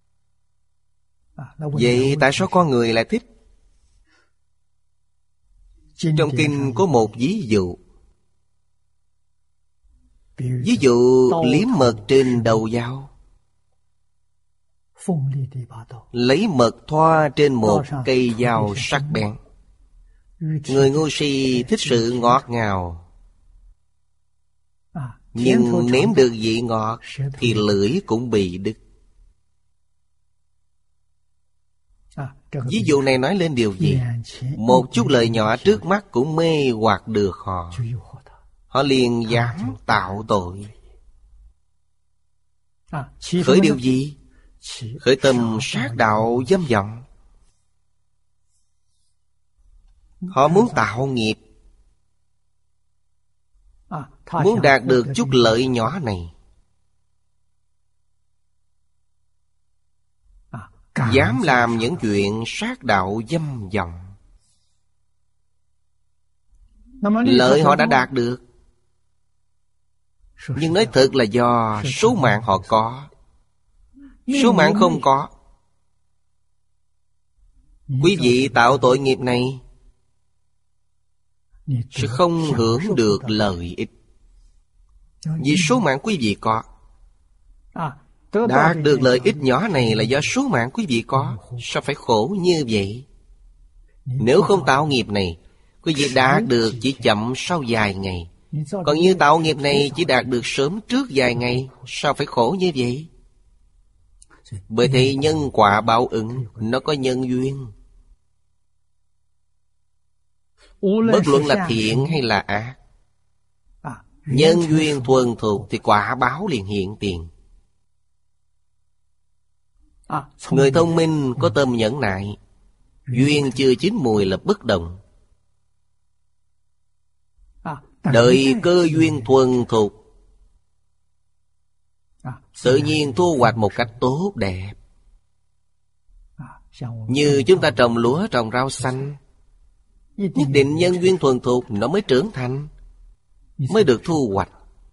Vậy tại sao con người lại thích? Trong kinh có một ví dụ. Ví dụ liếm mật trên đầu dao, lấy mật thoa trên một cây dao sắc bén. Người ngu si thích sự ngọt ngào, nhưng nếm được vị ngọt thì lưỡi cũng bị đứt. Ví dụ này nói lên điều gì? Một chút lợi nhỏ trước mắt cũng mê hoặc được họ. Họ liền dám tạo tội. Khởi điều gì? Khởi tâm sát đạo dâm vọng. Họ muốn tạo nghiệp, muốn đạt được chút lợi nhỏ này, dám làm những chuyện sát đạo dâm vọng. Lợi họ đã đạt được, nhưng nói thật là do số mạng họ có. Số mạng không có. Quý vị tạo tội nghiệp này sẽ không hưởng được lợi ích. Vì số mạng quý vị có. Đạt được lợi ích nhỏ này là do số mạng quý vị có. Sao phải khổ như vậy? Nếu không tạo nghiệp này, quý vị đạt được chỉ chậm sau vài ngày. Còn như tạo nghiệp này chỉ đạt được sớm trước vài ngày. Sao phải khổ như vậy? Bởi thế nhân quả báo ứng, nó có nhân duyên. Bất luận là thiện hay là ác, nhân duyên thuần thục thì quả báo liền hiện tiền. Người thông minh có tâm nhẫn nại, duyên chưa chín mùi là bất động. Đợi cơ duyên thuần thục, tự nhiên thu hoạch một cách tốt đẹp. Như chúng ta trồng lúa, trồng rau xanh, nhất định nhân duyên thuần thục nó mới trưởng thành, mới được thu hoạch.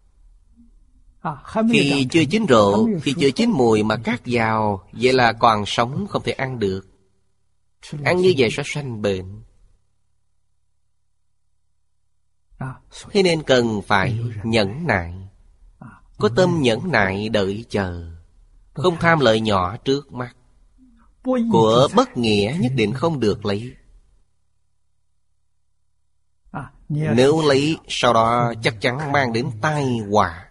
Khi chưa chín rộ, khi chưa chín mùi mà cắt vào, vậy là còn sống không thể ăn được. Ăn như vậy sẽ sanh bệnh. Thế nên cần phải nhẫn nại. Có tâm nhẫn nại đợi chờ, không tham lợi nhỏ trước mắt. Của bất nghĩa nhất định không được lấy. Nếu lấy, sau đó chắc chắn mang đến tai họa.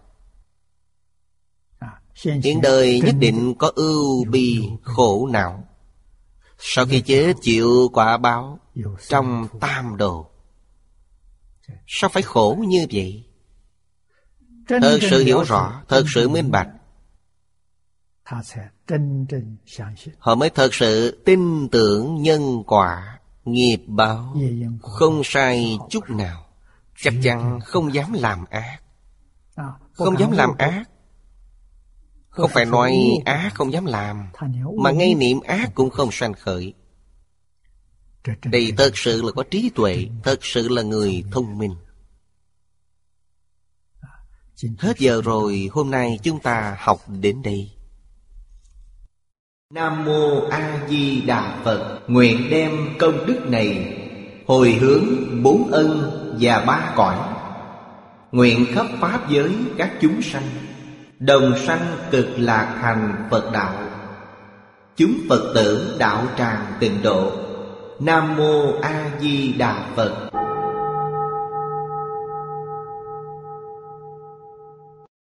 Hiện đời nhất định có ưu bi khổ não. Sau khi chết chịu quả báo trong tam đồ. Sao phải khổ như vậy? Thật sự hiểu rõ, thật sự minh bạch, họ mới thật sự tin tưởng nhân quả, nghiệp báo, không sai chút nào. Chắc chắn không dám làm ác. Không dám làm ác. Không phải nói ác không dám làm, mà ngay niệm ác cũng không sanh khởi. Đây thật sự là có trí tuệ, thật sự là người thông minh. Hết giờ rồi, hôm nay chúng ta học đến đây. Nam Mô A Di Đà Phật. Nguyện đem công đức này hồi hướng bốn ân và ba cõi. Nguyện khắp pháp giới các chúng sanh đồng sanh cực lạc thành Phật đạo. Chúng Phật tử đạo tràng tịnh độ. Nam Mô A Di Đà Phật.